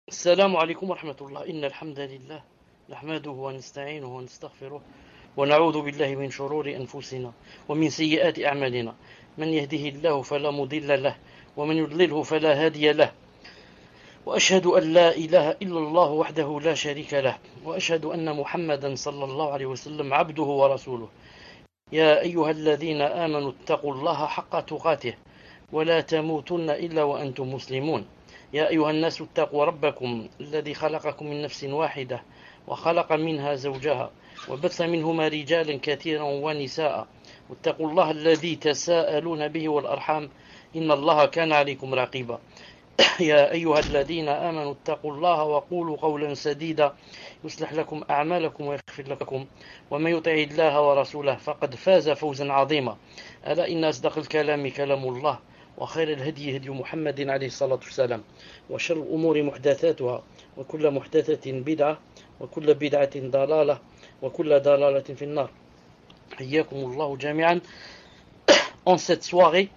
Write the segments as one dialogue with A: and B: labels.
A: السلام عليكم ورحمة الله. إن الحمد لله نحمده ونستعينه ونستغفره ونعوذ بالله من شرور أنفسنا ومن سيئات أعمالنا. من يهده الله فلا مضل له ومن يضلله فلا هادي له. وأشهد أن لا إله إلا الله وحده لا شريك له وأشهد أن محمدا صلى الله عليه وسلم عبده ورسوله. يا أيها الذين آمنوا اتقوا الله حق تقاته ولا تموتن إلا وأنتم مسلمون. يا أيها الناس اتقوا ربكم الذي خلقكم من نفس واحدة وخلق منها زوجها وبث منهما رجالا كثيرا ونساء واتقوا الله الذي تساءلون به والأرحام إن الله كان عليكم رقيبا. يا أيها الذين آمنوا اتقوا الله وقولوا قولا سديدا يصلح لكم أعمالكم ويغفر لكم ومن يطع الله ورسوله فقد فاز فوزا عظيما. ألا إن أصدق الكلام كلام الله وخير الهدي هدي محمد عليه الصلاة والسلام وشر الأمور محدثاتها وكل محدثة بدعة وكل بدعة ضلالة وكل ضلالة في النار. حياكم الله جميعا. En cette soirée,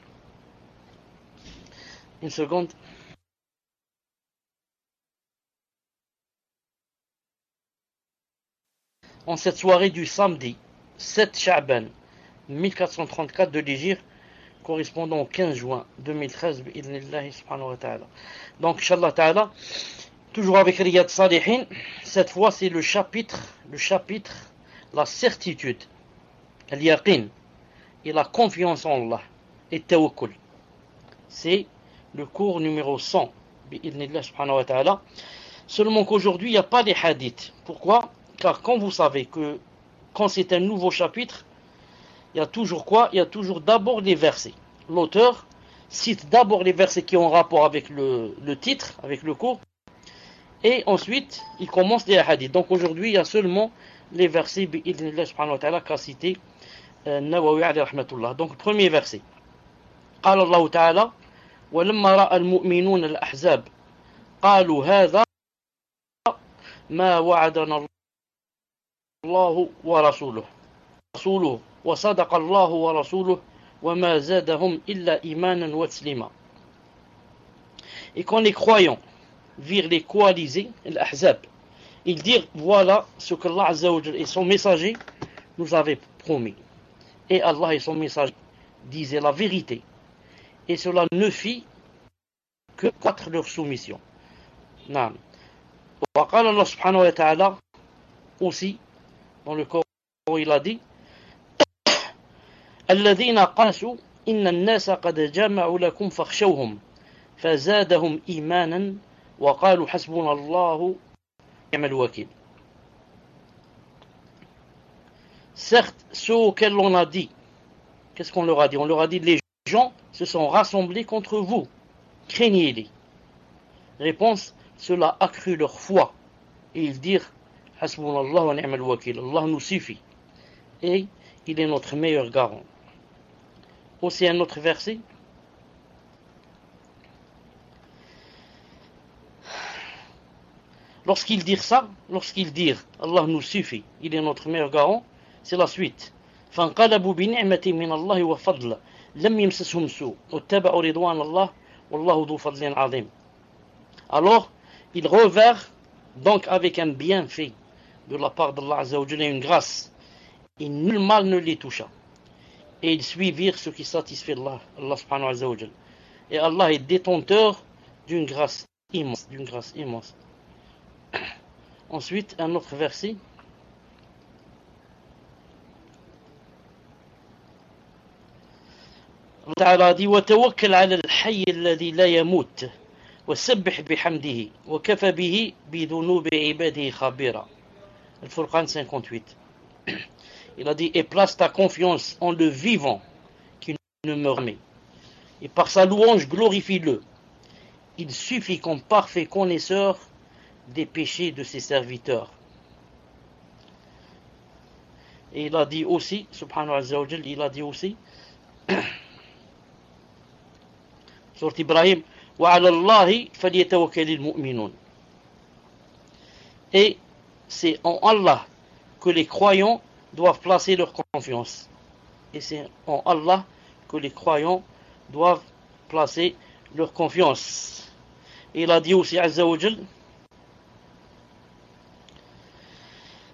A: une seconde. En cette soirée du samedi 7 Sha'ban 1434 de l'Hégire, correspondant au 15 juin 2013, subhanahu wa ta'ala. Donc, Inch'Allah ta'ala, toujours avec Riyad Salihin, cette fois c'est le chapitre, la certitude, al-yaqin, et la confiance en Allah, et tawakkul. C'est le cours numéro 100, subhanahu wa ta'ala. Seulement qu'aujourd'hui, il n'y a pas les hadiths. Pourquoi? Car quand vous savez que quand c'est un nouveau chapitre, il y a toujours quoi? Il y a toujours d'abord les versets. L'auteur cite d'abord les versets qui ont rapport avec le titre, avec le cours, et ensuite il commence les hadiths. Donc aujourd'hui, il y a seulement les versets bi'idhnillah subhanahu wa ta'ala qu'a cité Nawawi alayhi rahmatullah. Donc premier verset. قال الله تعالى ولما رأى المؤمنون الأحزاب قالوا هذا ما وعدنا الله ورسوله وصدق الله ورسوله وما زادهم إلا إيمانا وتسليما. Et quand les croyants virent les coalisés, l'Ahzab, ils dirent voilà ce que Allah Azza wa Jalla et son messager nous avaient promis. Et Allah et son messager disaient la vérité. Et cela ne fit que croître leur soumission. Naam. Wa qala Allah subhanahu wa ta'ala aussi dans le Coran il a dit الذين قاسوا إن الناس قد جمعوا لكم فاخشوهم فزادهم إيمانا وقالوا حسبنا الله ونعم الوكيل. Certes, ceux auxquels on a dit, qu'est-ce qu'on leur a dit? On leur a dit les gens se sont rassemblés contre vous, craignez-les. Réponse, cela accrut leur foi et ils dirent حسبنا الله ونعم الوكيل, Allah nous suffit et il est notre meilleur garant. Aussi un autre verset. Lorsqu'ils dirent ça, Allah nous suffit, il est notre meilleur garant, c'est la suite. فانقلبوا بنعمة من الله وفضل لم يمسسهم سوء واتبعوا رضوان الله والله ذو فضل عظيم. Alors, ils revinrent donc avec un bienfait de la part d'Allah Azza wa Jalla, une grâce, et nul mal ne les toucha. Et ils suivirent ce qui satisfait Allah subhanahu wa ta'ala. Et Allah est détenteur d'une grâce immense, Ensuite, un autre verset. Allah Ta'ala dit وَتَوَكَّلْ عَلَى الْحَيِّ الَّذِي لَا يَمُوتُ وَسَبِّحْ بِحَمْدِهِ وَكَفَى بِهِ بِذُنُوبِ عِبَادِهِ خَبِيرًا. Al-Furqan 58. Il a dit, et place ta confiance en le vivant qui ne meurt jamais. Et par sa louange, glorifie-le. Il suffit comme parfait connaisseur des péchés de ses serviteurs. Et il a dit aussi, subhanahu wa ta'ala, il a dit aussi, sur Ibrahim, وَعَلَى اللَّهِ فَلْيَتَوَكَّلِ الْمُؤْمِنُونَ. Et c'est en Allah que les croyants doivent placer leur confiance. Et c'est en Allah que les croyants doivent placer leur confiance. Et il a dit aussi Azza wa Jal,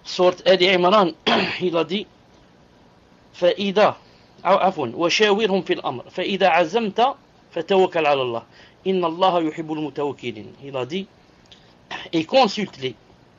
A: Sourate Ali Imran, il a dit فإذا عفوا وشاورهم في الأمر فإذا عزمت فتوكل على الله إن الله يحب المتوكلين. Il a dit et consulte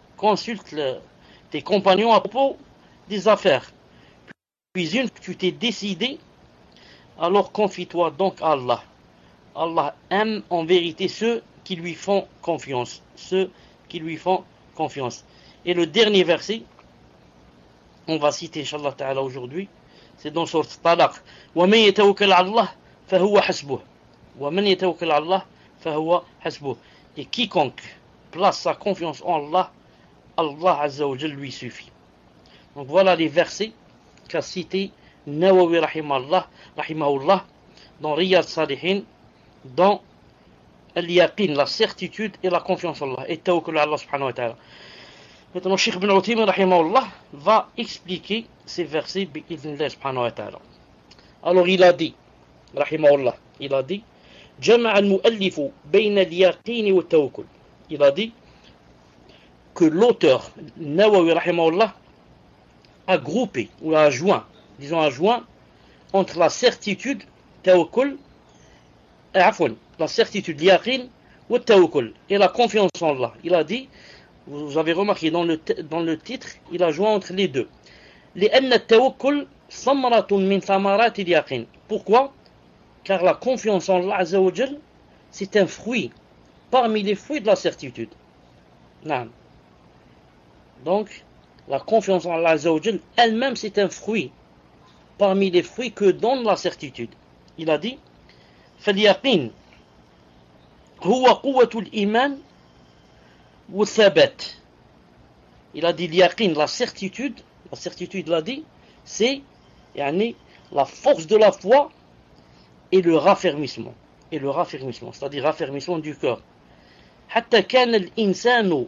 A: tes compagnons à propos des affaires. Puis une que tu t'es décidé, alors confie-toi donc à Allah. Allah aime en vérité ceux qui lui font confiance. Ceux qui lui font confiance. Et le dernier verset, on va citer Inch'Allah Ta'ala aujourd'hui, c'est dans sourate Talaq. وَمَنْ يَتَوَكَّلْ عَلَى اللَّهِ فَهُوَ حَسْبُهُ وَمَنْ يَتَوَكَّلْ عَلَى اللَّهِ فَهُوَ حَسْبُهُ. Et quiconque place sa confiance en Allah, Allah Azza wa Jal lui suffit. Donc voilà les versets qu'a cité Nawawi rahimahullah dans Riyad Salihin, dans Al-Yaqin, la certitude et la confiance en Allah, et Tawakkul à Allah subhanahu wa ta'ala. Maintenant, Cheikh Ibn Uthaymin rahimahullah va expliquer ces versets bi'idhnillah subhanahu wa ta'ala. Alors il a dit, rahimahullah, il a dit جمع المؤلف بين اليقين والتوكل. Il a dit que l'auteur Nawawi rahimahullah a groupé ou a joint entre la certitude tawakkul la certitude yaqin ou tawakkul et la confiance en Allah. Il a dit, vous avez remarqué dans le titre, il a joint entre les deux. لأن التوكل ثمرة من ثمرات اليقين. Pourquoi? Car la confiance en Allah Azza wa Jal, c'est un fruit parmi les fruits de la certitude. Non. Donc, la confiance en Allah Azza wa Jal, elle-même, c'est un fruit parmi les fruits que donne la certitude. Il a dit فاليقين هو قوة الإيمان والثبات. Il a dit l'yaqin, la certitude, il a dit, c'est la force de la foi et le raffermissement, c'est-à-dire raffermissement du cœur. حتى كأن الإنسان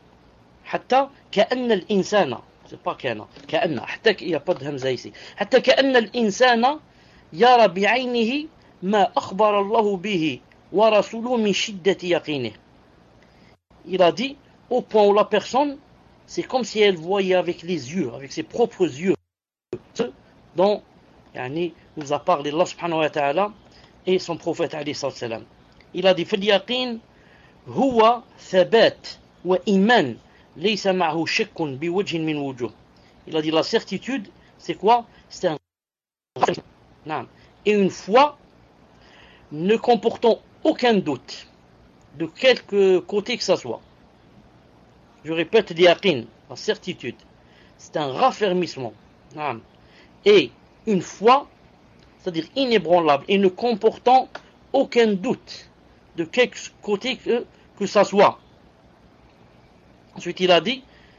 A: c'est pas كأن حتى il n'y a pas de hamza ici. حتى كأن الإنسان يرى بعينه ما أخبر الله به ورسوله من شدة يقينه. Il a dit au point où la personne, c'est comme si elle voyait avec les yeux, avec ses propres yeux, ce dont nous a parlé Allah subhanahu wa ta'ala et son prophète alayhi salam. Il a dit فاليقين هو ثبات وإيمان ليس معه شك بوجه من وجوه. Il a dit la certitude, c'est quoi? C'est un et une foi ne comportant aucun doute de quelque côté que ça soit. Je répète, l'yaqin, la certitude, c'est un raffermissement et une foi, c'est-à-dire inébranlable et ne comportant aucun doute de quelque côté que ça soit. Ensuite il a dit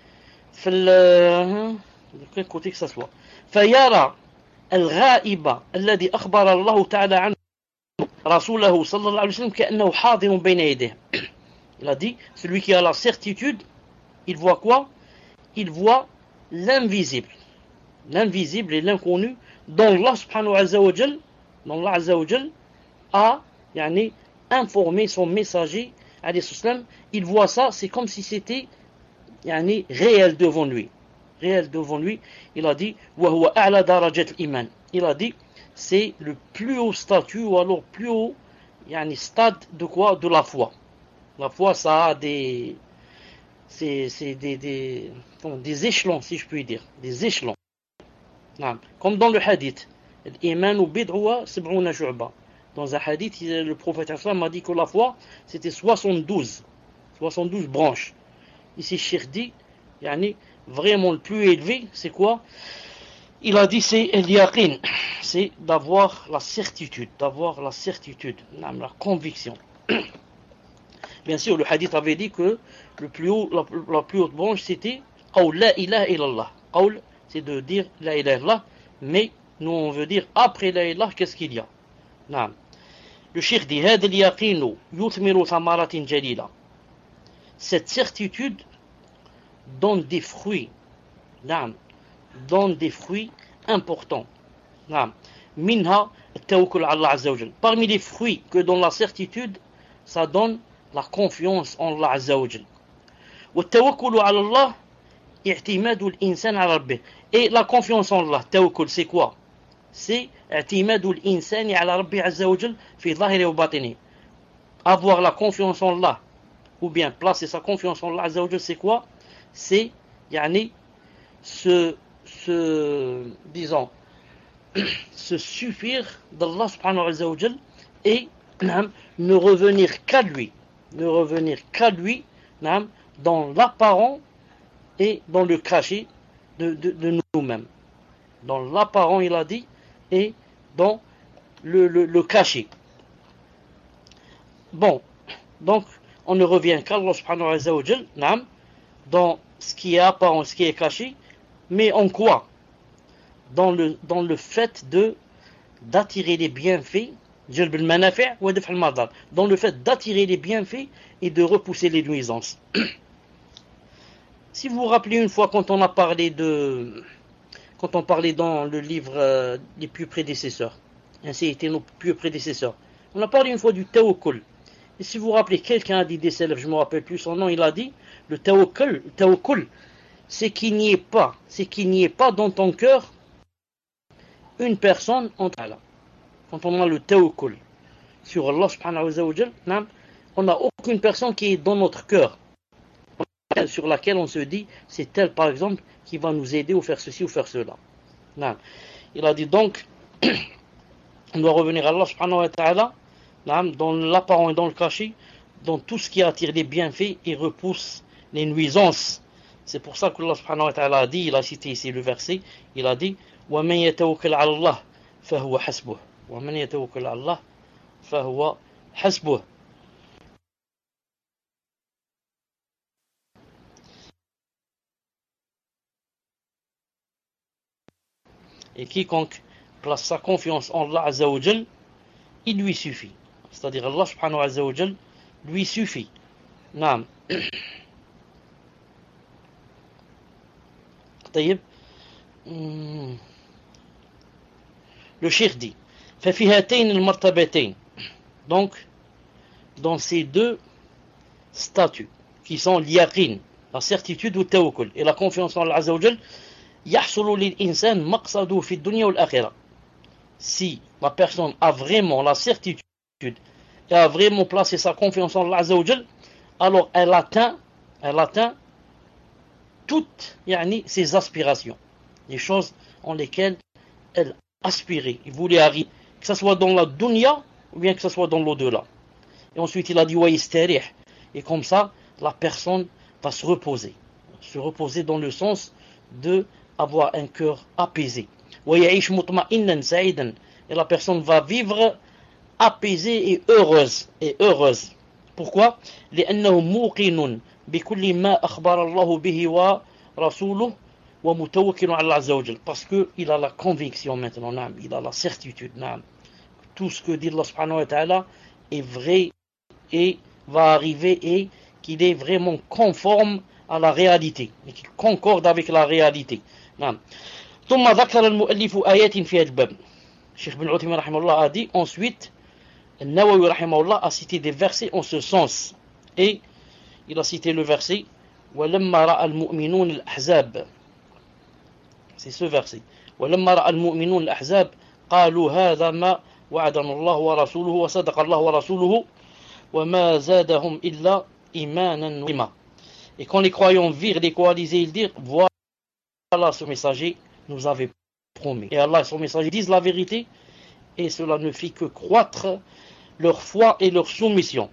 A: de quel côté que ça soit. فيرى الغائب الذي أخبر الله تعالى عنه رسوله صلى الله عليه وسلم كأنه حاضر بين يديه. Il a dit, celui qui a la certitude, il voit quoi? Il voit l'invisible et l'inconnu dont Allah subhanahu wa jal a informé son messager alayhi salam. Il voit ça, c'est comme si c'était réel devant lui. Il a dit وهو أعلى درجات الإيمان. Il a dit c'est le plus haut statut ou alors plus haut stade de quoi? De la foi. La foi, ça a des échelons, si je puis dire, des échelons. Comme dans le hadith, l'iman bid'u sab'una shu'ba. Dans un hadith, le prophète m'a dit que la foi, c'était 72 branches. Ici, Cheikh dit, vraiment le plus élevé, c'est quoi? Il a dit c'est l'yaqin, c'est d'avoir la certitude, la conviction. Bien sûr, le hadith avait dit que la plus haute branche c'était qawl la ilaha illallah. Qawl, c'est de dire la ilaha illallah, mais nous on veut dire après la ilaha, qu'est-ce qu'il y a? Le cheikh dit هذا اليقين يثمر ثمرات جليلة. Cette certitude donne des fruits. Donne des fruits importants. Minha التوكل على الله عز وجل. Parmi les fruits que donne la certitude, ça donne la confiance en Allah Azza wa Jal. والتوكل على الله اعتماد الإنسان على ربه. Et la confiance en Allah, tawakkul, c'est quoi? C'est اعتماد الإنسان على ربه عز وجل في ظاهره وباطنه. Avoir la confiance en Allah, ou bien placer sa confiance en Allah عز وجل, c'est quoi? C'est يعني disons, se suffire d'Allah subhanahu wa ta'ala et ne revenir qu'à lui, dans l'apparent et dans le caché de nous-mêmes. Dans l'apparent, il a dit, et dans le caché. Bon, donc on ne revient qu'à Allah subhanahu wa ta'ala dans ce qui est apparent, ce qui est caché, mais en quoi? Dans le fait d'attirer les bienfaits, dans le fait d'attirer les bienfaits et de repousser les nuisances. Si vous vous rappelez une fois quand on parlait dans le livre des pieux prédécesseurs, ainsi étaient nos pieux prédécesseurs, on a parlé une fois du tawakkul. Et si vous vous rappelez, quelqu'un a dit des salafs, je ne me rappelle plus son nom, il a dit, le tawakkul, c'est qu'il n'y ait pas dans ton cœur une personne entre Allah. Quand on a le tawakkul sur Allah subhanahu wa ta'ala, on n'a aucune personne qui est dans notre cœur, sur laquelle on se dit, c'est elle par exemple qui va nous aider ou faire ceci ou faire cela. Il a dit donc, on doit revenir à Allah subhanahu wa ta'ala, dans l'apparent et dans le caché, dans tout ce qui attire les bienfaits et repousse les nuisances. C'est pour ça que Allah subhanahu wa ta'ala a dit, il a cité ici le verset, il a dit وَمَنْ يَتَوَكَّلْ عَلَى اللَّهِ فَهُوَ حَسْبُهُ وَمَنْ يَتَوَكَّلْ عَلَى اللَّهِ فَهُوَ حَسْبُهُ. Et quiconque place sa confiance en Allah Azza wa Jal, il lui suffit. C'est-à-dire Allah subhanahu wa ta'ala lui suffit. Naam. طيب. Le cheikh dit ففي هاتين المرتبتين, donc dans ces deux statuts qui sont l'yaqin, la certitude ou tawakkul, et la confiance en Allah Azza wa Jal, يحصل للإنسان مقصده في الدنيا والآخرة. Si la personne a vraiment la certitude et a vraiment placé sa confiance en Allah Azza wa Jal, alors elle atteint toutes ses aspirations, les choses en lesquelles elle aspirait, il voulait arriver, que ce soit dans la dunya ou bien que ce soit dans l'au-delà. Et ensuite il a dit وَيَسْتَرِحْ, et comme ça la personne va se reposer dans le sens de avoir un cœur apaisé. وَيَعِيشْ مُطْمَئِنًا سَعِيدًا, et la personne va vivre apaisée et heureuse. Pourquoi? لأنه موقن بكل ما أخبر الله به ورسوله ومتوكل على الله عز وجل, parce que il a la conviction maintenant, il a la certitude, tout ce que dit Allah subhanahu wa ta'ala est vrai et va arriver, et qu'il est vraiment conforme à la réalité et qu'il concorde avec la réalité. ثم ذكر المؤلف آيات في الباب. Cheikh Ibn Uthaymin rahimahullah a dit ensuite, Nawawi rahimahullah a cité des versets en ce sens, et il a cité le verset وَلَمَّا رَأَى الْمُؤْمِنُونَ الْأَحْزَابَ, c'est ce verset, وَلَمَّا رَأَى الْمُؤْمِنُونَ الْأَحْزَابَ قالوا هذا ما وعدنا الله ورسوله وصدق الله ورسوله وما زادهم إلا إيمانا وإيمانا. Et quand les croyants virent les coalisés, ils dirent, voilà, ce messager nous avait promis. Et Allah et son messager disent la vérité, et cela ne fit que croître leur foi et leur soumission.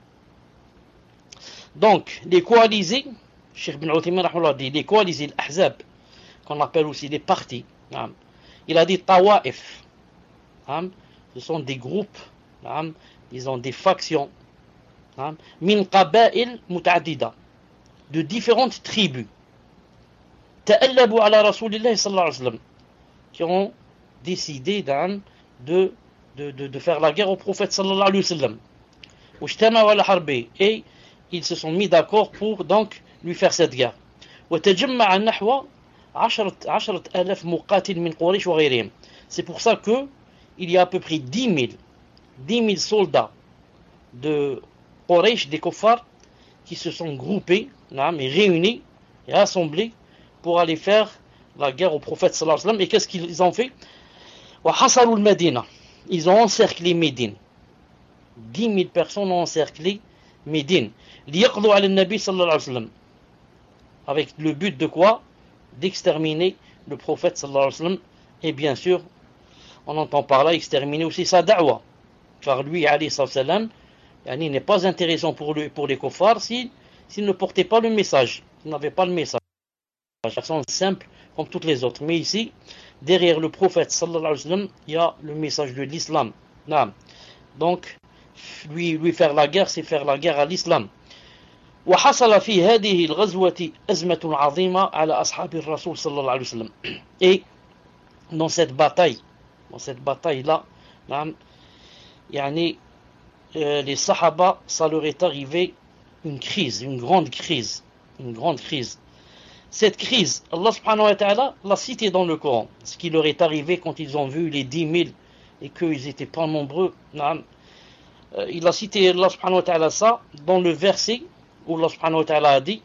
A: Donc, les coalisés, Cheikh Ibn Uthaymin dit, les coalisés, l'Ahzab, qu'on appelle aussi les partis, il a dit Tawa'if, ce sont des groupes, disons des factions, min qaba'il muta'addida, de différentes tribus, ta'allabu ala Rasulillah sallallahu alayhi wa sallam, qui ont décidé de faire la guerre au prophète sallallahu alayhi wa sallam. Ujtama'u ala harbi, et ils se sont mis d'accord pour donc lui faire cette guerre. وتجمع نحو 10,000 مقاتل من قريش وغيرهم. C'est pour ça que il y a à peu près 10 000 soldats de Quraysh, des kuffars, qui se sont groupés, et réunis et assemblés pour aller faire la guerre au prophète sallallahu alayhi wa sallam. Et qu'est-ce qu'ils ont fait? وحصروا المدينة. Ils ont encerclé Médine. 10 000 personnes ont encerclé Médine. ليقضوا على النبي صلى الله عليه وسلم. Avec le but de quoi? D'exterminer le prophète sallallahu alayhi wa sallam. Et bien sûr, on entend par là exterminer aussi sa da'wa. Car lui, alayhi salam, il n'est pas intéressant pour les kuffars s'il ne portait pas le message. Il n'avait pas le message. Une personne simple comme toutes les autres. Mais ici, derrière le prophète sallallahu alayhi wa sallam, il y a le message de l'islam. Donc, lui faire la guerre, c'est faire la guerre à l'islam. وحصل في هذه الغزوة أزمة عظيمة على أصحاب الرسول صلى الله عليه وسلم. Et dans cette bataille-là, les Sahaba, ça leur est arrivé une grande crise. Cette crise, Allah subhanahu wa ta'ala l'a cité dans le Coran. Ce qui leur est arrivé quand ils ont vu les 10 000 et qu'ils n'étaient pas nombreux. Il a cité Allah subhanahu wa ta'ala ça dans le verset où Allah subhanahu wa ta'ala a dit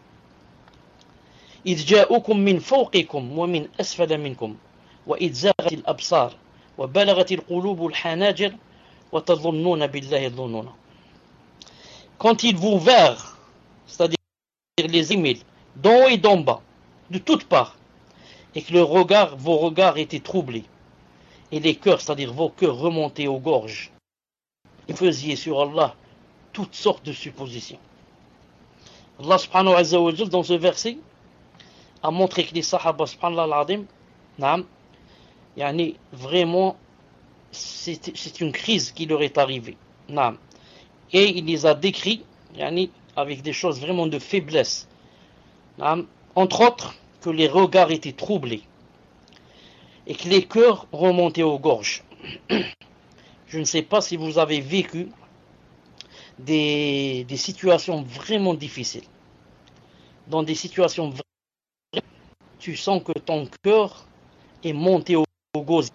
A: إذ جاءوكم من فوقكم ومن أسفل منكم وإذ زاغت الأبصار وبلغت القلوب الحناجر وتظنون بالله الظنون. Quand ils vous vinrent, c'est-à-dire les 10 000, d'en haut et d'en bas, de toutes parts, et que vos regards étaient troublés, et les cœurs, c'est-à-dire vos cœurs remontaient aux gorges, et faisiez sur Allah toutes sortes de suppositions. Allah subhanahu wa ta'ala, dans ce verset, a montré que les Sahaba, subhanallah al-azim, vraiment, c'est une crise qui leur est arrivée. Et il les a décrits avec des choses vraiment de faiblesse. Entre autres, que les regards étaient troublés et que les cœurs remontaient aux gorges. Je ne sais pas si vous avez vécu des situations vraiment difficiles. Dans des situations vraiment, tu sens que ton cœur est monté au gosier.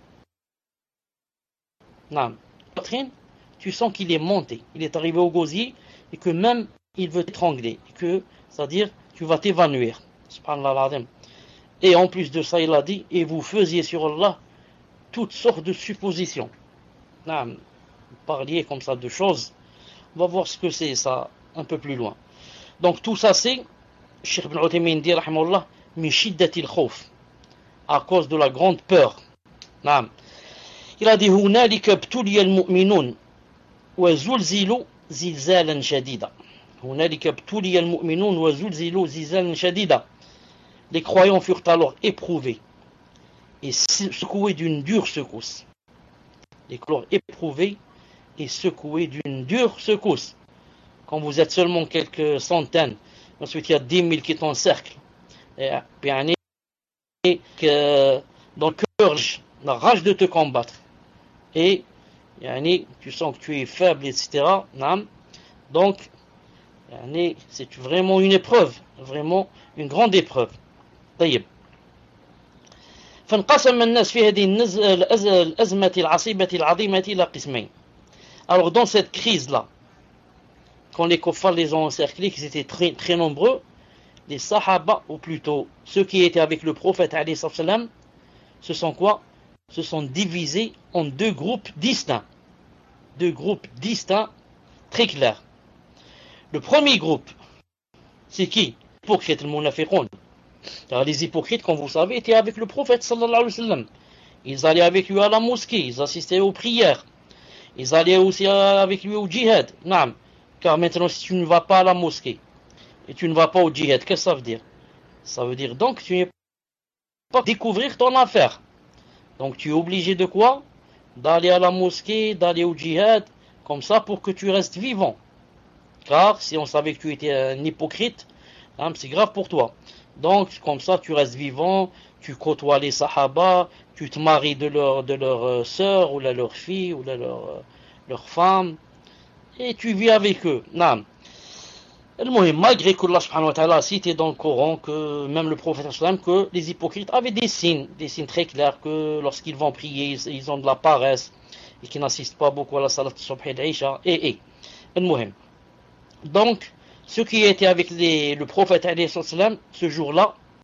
A: Tu sens qu'il est monté, il est arrivé au gosier et que même il veut t'étrangler, c'est-à-dire tu vas t'évanouir. Et en plus de ça, il a dit, et vous faisiez sur Allah toutes sortes de suppositions. Vous parliez comme ça de choses. On va voir ce que c'est ça un peu plus loin. Donc tout ça c'est, Cheikh Ibn Uthaymin dit, rahimahullah, min shiddatil khawf, à cause de la grande peur. Il a dit, هنالك ابتلي المؤمنون وزلزلوا زلزالا شديدا. هنالك ابتلي المؤمنون وزلزلوا زلزالا شديدا. Les croyants furent alors éprouvés et secoués d'une dure secousse. Les croyants éprouvés et secoués d'une dure secousse. Quand vous êtes seulement quelques centaines, ensuite il y a 10 000 qui t'encerclent. Et dans le cœur, la rage de te combattre. Et tu sens que tu es faible, etc. Donc, c'est vraiment une épreuve, vraiment une grande épreuve. طيب. فانقسم الناس في هذه الأزمة العصيبة العظيمة إلى قسمين. Alors dans cette crise-là, quand les kuffars les ont encerclés, qu'ils étaient très, très nombreux, les sahaba, ou plutôt ceux qui étaient avec le prophète alayhi salam, se sont quoi? Se sont divisés en deux groupes distincts. Deux groupes distincts très clairs. Le premier groupe, c'est qui? Les hypocrites, le munafiqoun. Alors les hypocrites, comme vous savez, étaient avec le prophète sallallahu alayhi wa sallam. Ils allaient avec lui à la mosquée, ils assistaient aux prières. Ils allaient aussi avec lui au djihad. Car maintenant, si tu ne vas pas à la mosquée et tu ne vas pas au djihad, qu'est-ce que ça veut dire? Ça veut dire donc que tu n'es pas découvrir ton affaire. Donc tu es obligé de quoi? D'aller à la mosquée, d'aller au djihad, comme ça pour que tu restes vivant. Car si on savait que tu étais un hypocrite, c'est grave pour toi. Donc comme ça tu restes vivant, tu côtoies les sahaba, tu te maries de leur sœur ou de leur fille ou de leur femme et tu vis avec eux. Malgré que Allah subhanahu wa ta'ala a cité dans le Coran que même le prophète que les hypocrites avaient des signes très clairs que lorsqu'ils vont prier, ils ont de la paresse et qu'ils n'assistent pas beaucoup à la salat subh et l'isha Donc, ceux qui étaient avec le prophète ce jour-là,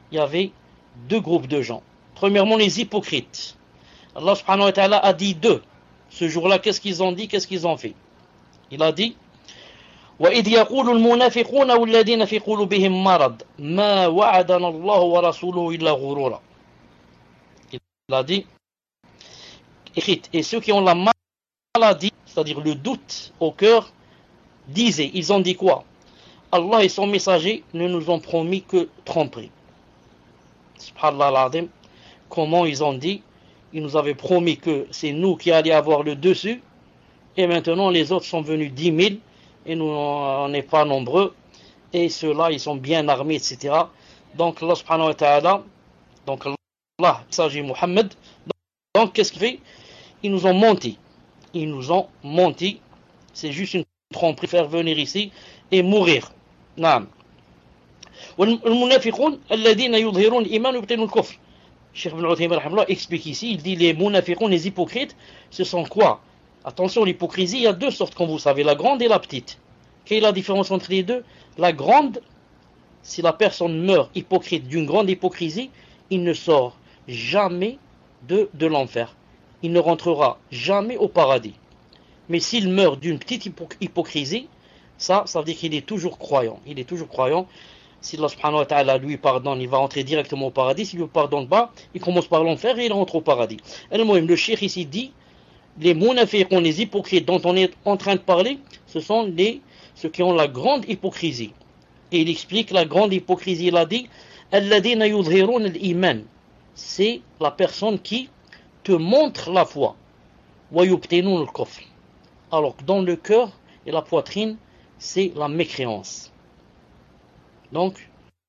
A: il y avait deux groupes de gens. Premièrement, les hypocrites. Allah subhanahu wa ta'ala a dit d'eux. Ce jour-là, qu'est-ce qu'ils ont dit, qu'est-ce qu'ils ont fait? Il a dit وَإِذْ يَقُولُ الْمُنَافِقُونَ وَالَّذِينَ فِي قُلُوبِهِم مَّرَضٌ مَا وَعَدَنَا اللَّهُ وَرَسُولُهُ إِلَّا غُرُورًا. Il a dit, et ceux qui ont la maladie, c'est-à-dire le doute au cœur, disaient, ils ont dit quoi? Allah et son messager ne nous ont promis que tromperie. Subhanallah al-Azim. Comment ils ont dit? Ils nous avaient promis que c'est nous qui allions avoir le dessus, et maintenant les autres sont venus 10 000, et nous on n'est pas nombreux, et ceux-là ils sont bien armés, etc. Donc Allah subhanahu wa ta'ala, donc Allah, messager Muhammad, donc qu'est-ce qu'il fait? Ils nous ont menti. Ils nous ont menti. C'est juste une tromperie, faire venir ici et mourir. Naam. والمنافقون الذين يظهرون الإيمان ويبطنون الكفر. Cheikh Ibn Uthaymin rahimahullah explique ici, il dit les munafiqun, les hypocrites, ce sont quoi? Attention, l'hypocrisie, il y a deux sortes, comme vous savez, la grande et la petite. Quelle est la différence entre les deux? La grande, si la personne meurt hypocrite d'une grande hypocrisie, il ne sort jamais de l'enfer. Il ne rentrera jamais au paradis. Mais s'il meurt d'une petite hypocrisie, ça veut dire qu'il est toujours croyant. Il est toujours croyant. Si Allah subhanahu wa ta'ala lui pardonne, il va rentrer directement au paradis. S'il ne lui pardonne pas, il commence par l'enfer et il rentre au paradis. Le cheikh ici dit, les munafiqun, les hypocrites dont on est en train de parler, ce sont ceux qui ont la grande hypocrisie. Et il explique la grande hypocrisie, il a dit, alladhina yudhirun al-iman. C'est la personne qui te montre la foi. Wa yubtinun al-kufr. Alors que dans le cœur et la poitrine, c'est la mécréance. Donc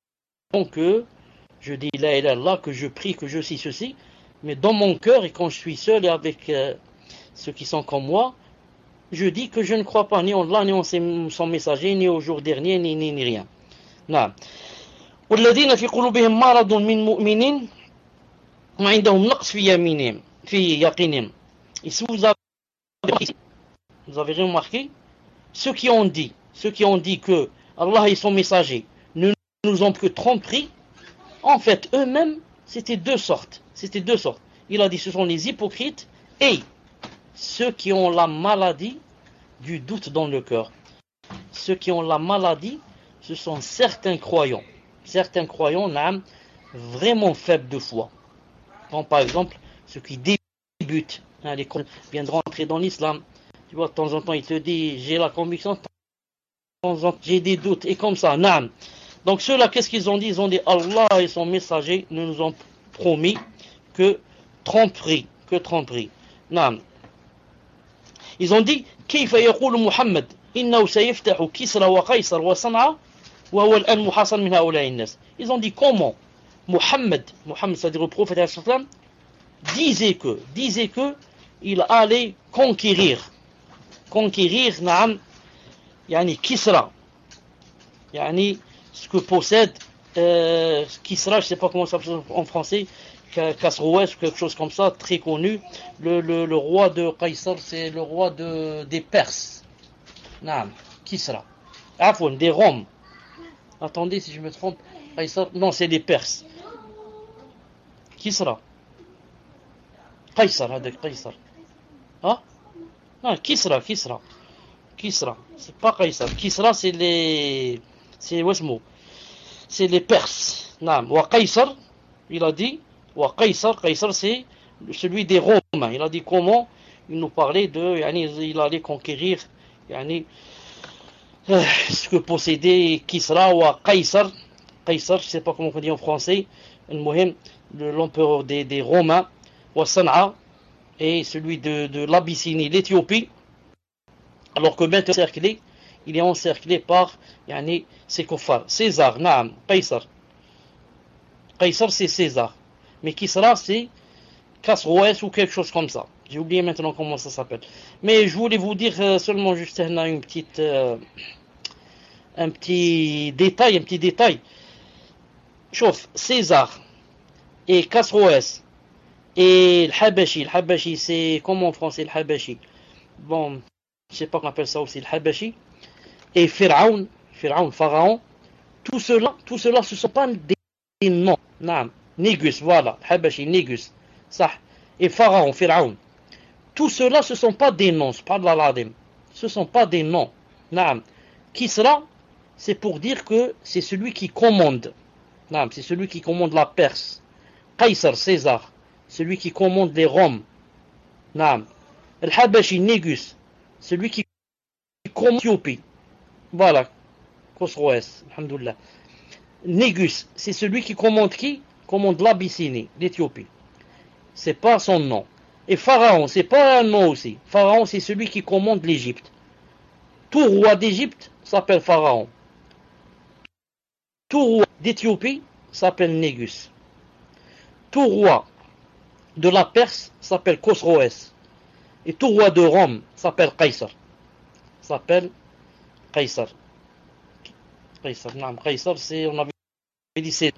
A: je dis la ilaha illallah, que je prie, que je suis ceci, mais dans mon cœur, et quand je suis seul et avec ceux qui sont comme moi, je dis que je ne crois pas ni en Allah, ni en son messager, ni au jour dernier, ni rien. Non. والذين في قلوبهم مرض من مؤمنين وعندهم نقص في يمينهم في يقينهم. Et si vous avez remarqué, ceux qui ont dit que Allah et son messager ne nous ont que tromperie, en fait, eux-mêmes, c'était deux sortes. Il a dit, ce sont les hypocrites et ceux qui ont la maladie du doute dans le cœur. Ceux qui ont la maladie, ce sont certains croyants. Certains croyants, vraiment faibles de foi. Comme par exemple, ceux qui débutent, les viennent de rentrer dans l'islam. Tu vois, de temps en temps, il te dit, j'ai la conviction, de temps en temps, j'ai des doutes, et comme ça, naam. Donc ceux-là, qu'est-ce qu'ils ont dit? Ils ont dit, Allah et son messager nous ont promis que tromperie. Naam. Ils ont dit, كيف يقول محمد إنه سيفتح كسرى وقيصر وصنعاء وهو الآن محاصر من هؤلاء الناس. Ils ont dit comment Muhammad, c'est-à-dire le prophète, disait que il allait conquérir, naam, yani Kisra, yani ce que possède Kisra, je ne sais pas comment ça s'appelle en français, Khosroès, quelque chose comme ça, très connu. Le roi de Qaïsar, c'est le roi des Perses. Naam, Kisra. Afwan, des Roms. Attendez si je me trompe. Qaïsar, non, c'est des Perses. Kisra. Qaïsar, Qaïsar. Ah? Non, Kisra. C'est pas Qaïsar. Kisra, c'est les Perses. Naam. Wa Qaïsar, il a dit, Wa Qaïsar, c'est celui des Romains. Il a dit comment? Il nous parlait il allait conquérir, ce que possédait Kisra ou Qaïsar. Qaïsar, je ne sais pas comment on dit en français. L'empereur des Romains. Wa Sana'a, et celui de l'Abyssinie, l'Éthiopie. Alors que maintenant il est encerclé par ses kuffars. César, naam, Qaïsar. Qaïsar, c'est César. Mais Kisra, c'est Khosroès ou quelque chose comme ça. J'ai oublié maintenant comment ça s'appelle. Mais je voulais vous dire seulement juste un petit détail. Chauffe, César et Khosroès et le Habashi, c'est comment en français le Habashi? Bon, je sais pas qu'on appelle ça aussi le Habashi. Et Pharaon, Pharaon, tout cela, ce ne sont pas des noms. Naam. Négus, voilà. Habashi, Négus. Ça. Et Pharaon, Pharaon. Tout cela, ce ne sont pas des noms. Subhanallah al-Azim. Ce ne sont pas des noms. Naam. Kisra, c'est pour dire que c'est celui qui commande. Naam. C'est celui qui commande la Perse. Qaysar, César. Celui qui commande les Roms. Naam. Al-Habashi, Négus. Celui qui commande l'Éthiopie. Voilà. Khosroès. Alhamdoulilah. Négus, c'est celui qui commande qui? Commande l'Abyssinie, l'Éthiopie. C'est pas son nom. Et Pharaon, c'est pas un nom aussi. Pharaon, c'est celui qui commande l'Égypte. Tout roi d'Égypte s'appelle Pharaon. Tout roi d'Éthiopie s'appelle Négus. Tout roi de la Perse s'appelle Khosroès. Et tout roi de Rome s'appelle Qaysar. S'appelle Qaysar. Qaysar, non, Qaysar, c'est, on avait dit c'est.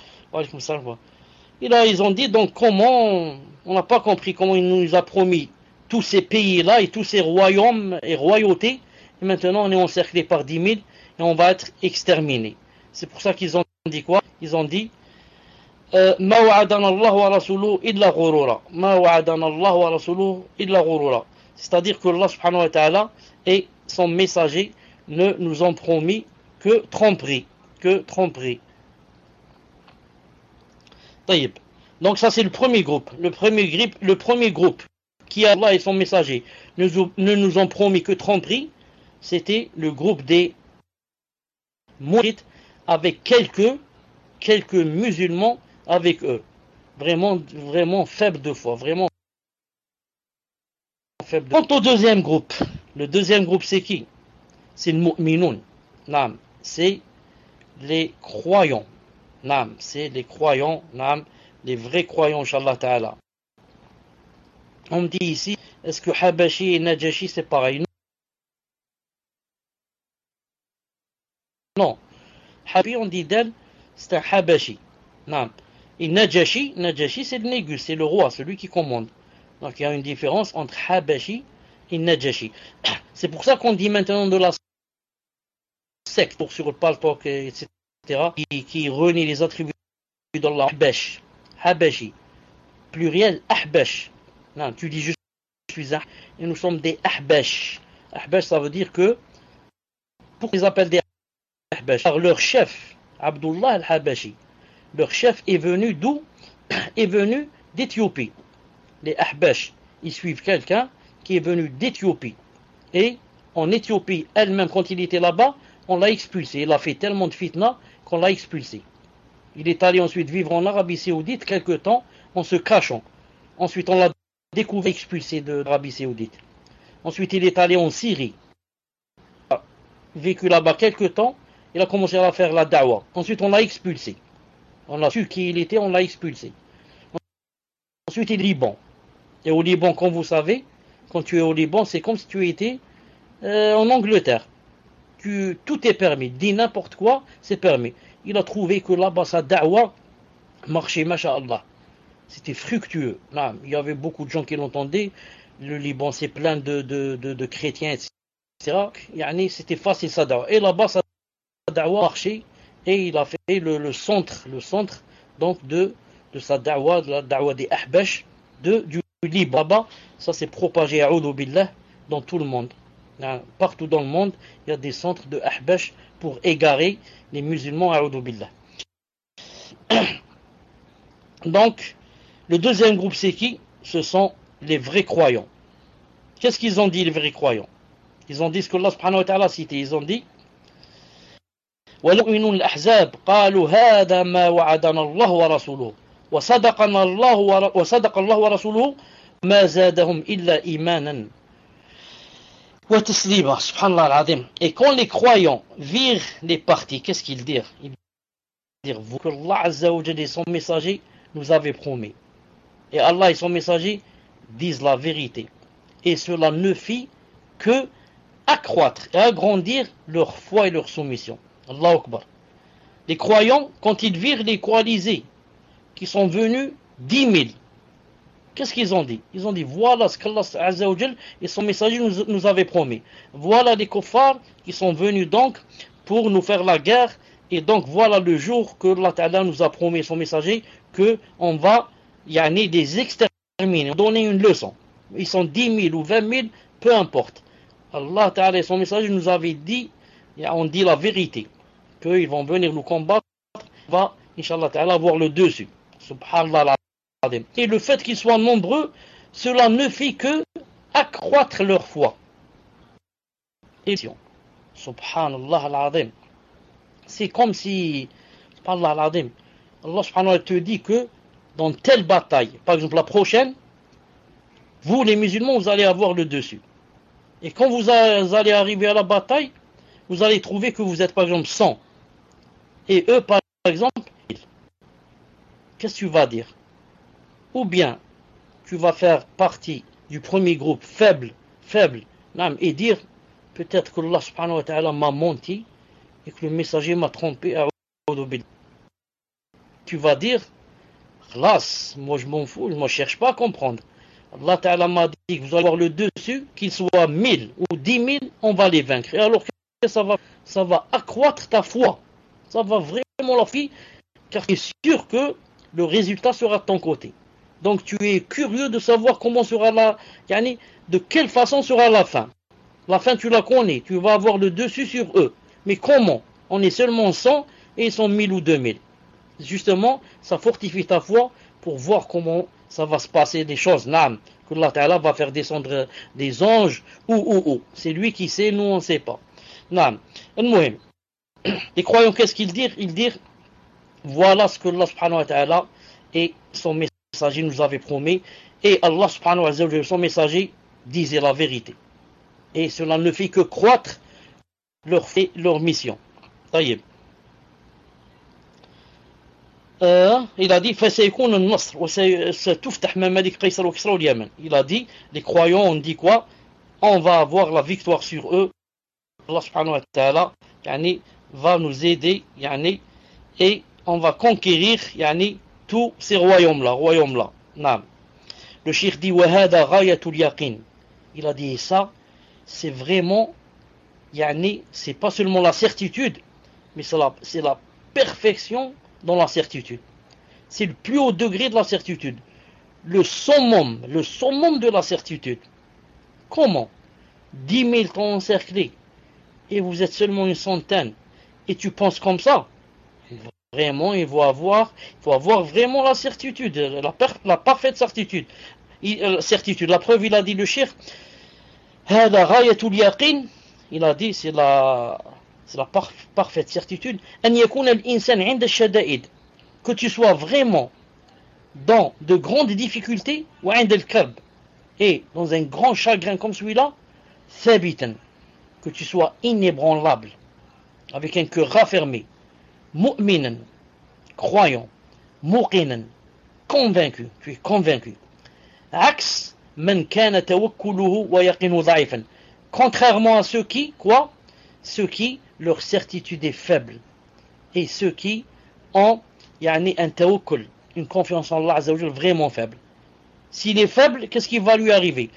A: Et là, ils ont dit, donc, comment, on n'a pas compris comment il nous a promis tous ces pays-là et tous ces royaumes et royautés. Et maintenant, on est encerclé par 10 000 et on va être exterminés. C'est pour ça qu'ils ont dit quoi? Ils ont dit, Ma wa'adana Allah wa rasuluhu illa ghurura. Ma wa'adana Allah wa rasuluhu illa ghurura. C'est-à-dire que Allah subhanahu wa ta'ala et son messager ne nous ont promis que tromperie. Que tromperie. Donc ça c'est le premier groupe. Le premier groupe qui Allah et son messager ne nous ont promis que tromperie, c'était le groupe des mourites avec quelques musulmans avec eux. Vraiment faibles de foi. Vraiment faibles de foi. Quant au deuxième groupe, le deuxième groupe c'est qui? C'est le mu'minoun. Naam, c'est les croyants. Naam, c'est les croyants. Naam, les vrais croyants, Inch'Allah Ta'ala. On me dit ici, est-ce que Habashi et Najashi c'est pareil? Non. Habashi, on dit d'elle, c'est un Habashi. Naam. Et Najashi c'est le Négus, c'est le roi, celui qui commande. Donc il y a une différence entre Habashi et Najashi. C'est pour ça qu'on dit maintenant de la secte, pour sur le paltok, etc., qui renie les attributs d'Allah. Habash, Habashi, pluriel Ahbash. Non, tu dis je suis un, et nous sommes des Ahbash. Ahbash, ça veut dire que, pourquoi ils appellent des Ahbash? Car leur chef, Abdullah al-Habashi, leur chef est venu d'où? Est venu d'Éthiopie. Les Ahbash, ils suivent quelqu'un qui est venu d'Éthiopie. Et en Éthiopie, elle-même, quand il était là-bas, on l'a expulsé. Il a fait tellement de fitna qu'on l'a expulsé. Il est allé ensuite vivre en Arabie Saoudite quelque temps en se cachant. Ensuite, on l'a découvert expulsé de l'Arabie Saoudite. Ensuite, il est allé en Syrie. Il a vécu là-bas quelque temps. Il a commencé à faire la da'wah. Ensuite, on l'a expulsé. On a su qui il était, on l'a expulsé. Ensuite, il est au Liban. Et au Liban, comme vous savez, quand tu es au Liban, c'est comme si tu étais en Angleterre. Tout est permis. Dis n'importe quoi, c'est permis. Il a trouvé que là-bas, sa da'wah marchait, masha'Allah. C'était fructueux. Là, il y avait beaucoup de gens qui l'entendaient. Le Liban, c'est plein de chrétiens, etc. C'était facile sa da'wah. Et là-bas, sa da'wah marchait. Et il a fait le centre donc de sa da'wah, de la da'wah des Ahbash, du Liban. Là-bas, ça s'est propagé à billah dans tout le monde. Partout dans le monde, il y a des centres de Ahbash pour égarer les musulmans à billah. Donc, le deuxième groupe, c'est qui? Ce sont les vrais croyants. Qu'est-ce qu'ils ont dit, les vrais croyants? Ils ont dit ce que Allah subhanahu wa ta'ala a cité. Ils ont dit وَلُؤْمِنُونَ الْأَحْزَابِ قَالُوا هَذَا مَا وَعَدَنَا اللَّهُ وَرَسُولُهُ وَصَدَقَ اللَّهُ وَرَسُولُهُ مَا زَادَهُمْ إِلَّا إِيمَانًا وَتَسْلِيمًا. Subhanallah al-Azim. Et quand les croyants virent les partis, qu'est-ce qu'ils dirent? Ils dirent que Allah Azza wa Jalla et son messager nous avaient promis. Et Allah et son messager disent la vérité. Et cela ne fit que accroître et agrandir leur foi et leur soumission. Allahu Akbar. Les croyants, quand ils virent les coalisés qui sont venus 10 000, qu'est-ce qu'ils ont dit? Ils ont dit, voilà ce qu'Allah Azza wa Jal et son messager nous avait promis. Voilà les kuffars qui sont venus donc pour nous faire la guerre Et donc voilà le jour que Allah Ta'ala nous a promis son messager qu'on va les exterminer, donner une leçon. Ils sont 10 000 ou 20 000, peu importe. Allah Ta'ala et son messager nous avait dit, on dit la vérité, qu'ils vont venir nous combattre, on va, Inch'Allah Ta'ala, avoir le dessus. Subhanallah. Et le fait qu'ils soient nombreux, cela ne fait que accroître leur foi. Et Subhanallah al-Azim. C'est comme si, Subhanallah al-Azim, Allah subhanahu wa ta'ala te dit que dans telle bataille, par exemple la prochaine, vous les musulmans, vous allez avoir le dessus. Et quand vous allez arriver à la bataille, vous allez trouver que vous êtes par exemple 100. Et eux par exemple, qu'est-ce que tu vas dire? Ou bien, tu vas faire partie du premier groupe faible, et dire, peut-être que Allah subhanahu wa ta'ala m'a menti, et que le messager m'a trompé. Tu vas dire, Khlas, moi je m'en fous, je ne cherche pas à comprendre. Allah Ta'ala m'a dit que vous allez avoir le dessus, qu'ils soient 1000 ou 10 000, on va les vaincre. Et alors que ça va accroître ta foi. Ça va vraiment la faire, car tu es sûr que le résultat sera de ton côté. Donc tu es curieux de savoir comment sera de quelle façon sera la fin. La fin tu la connais, tu vas avoir le dessus sur eux. Mais comment? On est seulement 100 et ils sont 1000 ou 2000. Justement, ça fortifie ta foi pour voir comment ça va se passer des choses. Naam, que Allah Ta'ala va faire descendre des anges ou. C'est lui qui sait, nous on ne sait pas. Naam. Les croyants, qu'est-ce qu'ils disent? Ils disent, voilà ce que Allah subhanahu wa ta'ala et son messager nous avait promis. Et Allah subhanahu wa ta'ala, son messager, disait la vérité. Et cela ne fait que croître leur mission. طيب. Il a dit فسيكون النصر وستفتح ممالك قيصر وكسرى واليمن. Il a dit, les croyants, on dit quoi? On va avoir la victoire sur eux. Allah subhanahu wa ta'ala va nous aider et on va conquérir tous ces royaumes-là. Le cheikh dit وهذا غاية اليقين. Il a dit ça, c'est vraiment c'est pas seulement la certitude, mais c'est la perfection dans la certitude. C'est le plus haut degré de la certitude. Le summum de la certitude. Comment? 10 000 t'ont encerclé et vous êtes seulement une centaine et tu penses comme ça? Vraiment, il faut avoir vraiment la certitude, la parfaite certitude. La preuve, il a dit le cheikh, هذا غاية اليقين. Il a dit, c'est la parfaite certitude. أن يكون الإنسان عند الشدائد. Que tu sois vraiment dans de grandes difficultés, وعند الكرب, et dans un grand chagrin comme celui-là, ثابتا, que tu sois inébranlable, avec un cœur raffermé, مؤمنا, croyant, موقنا, convaincu, tu es convaincu. عكس من كان توكله ويقينه ضعيفا. Contrairement à ceux qui, leur certitude est faible. Et ceux qui ont un tawakkul, une confiance en Allah Azza wa Jal vraiment faible. S'il est faible, qu'est-ce qui va lui arriver?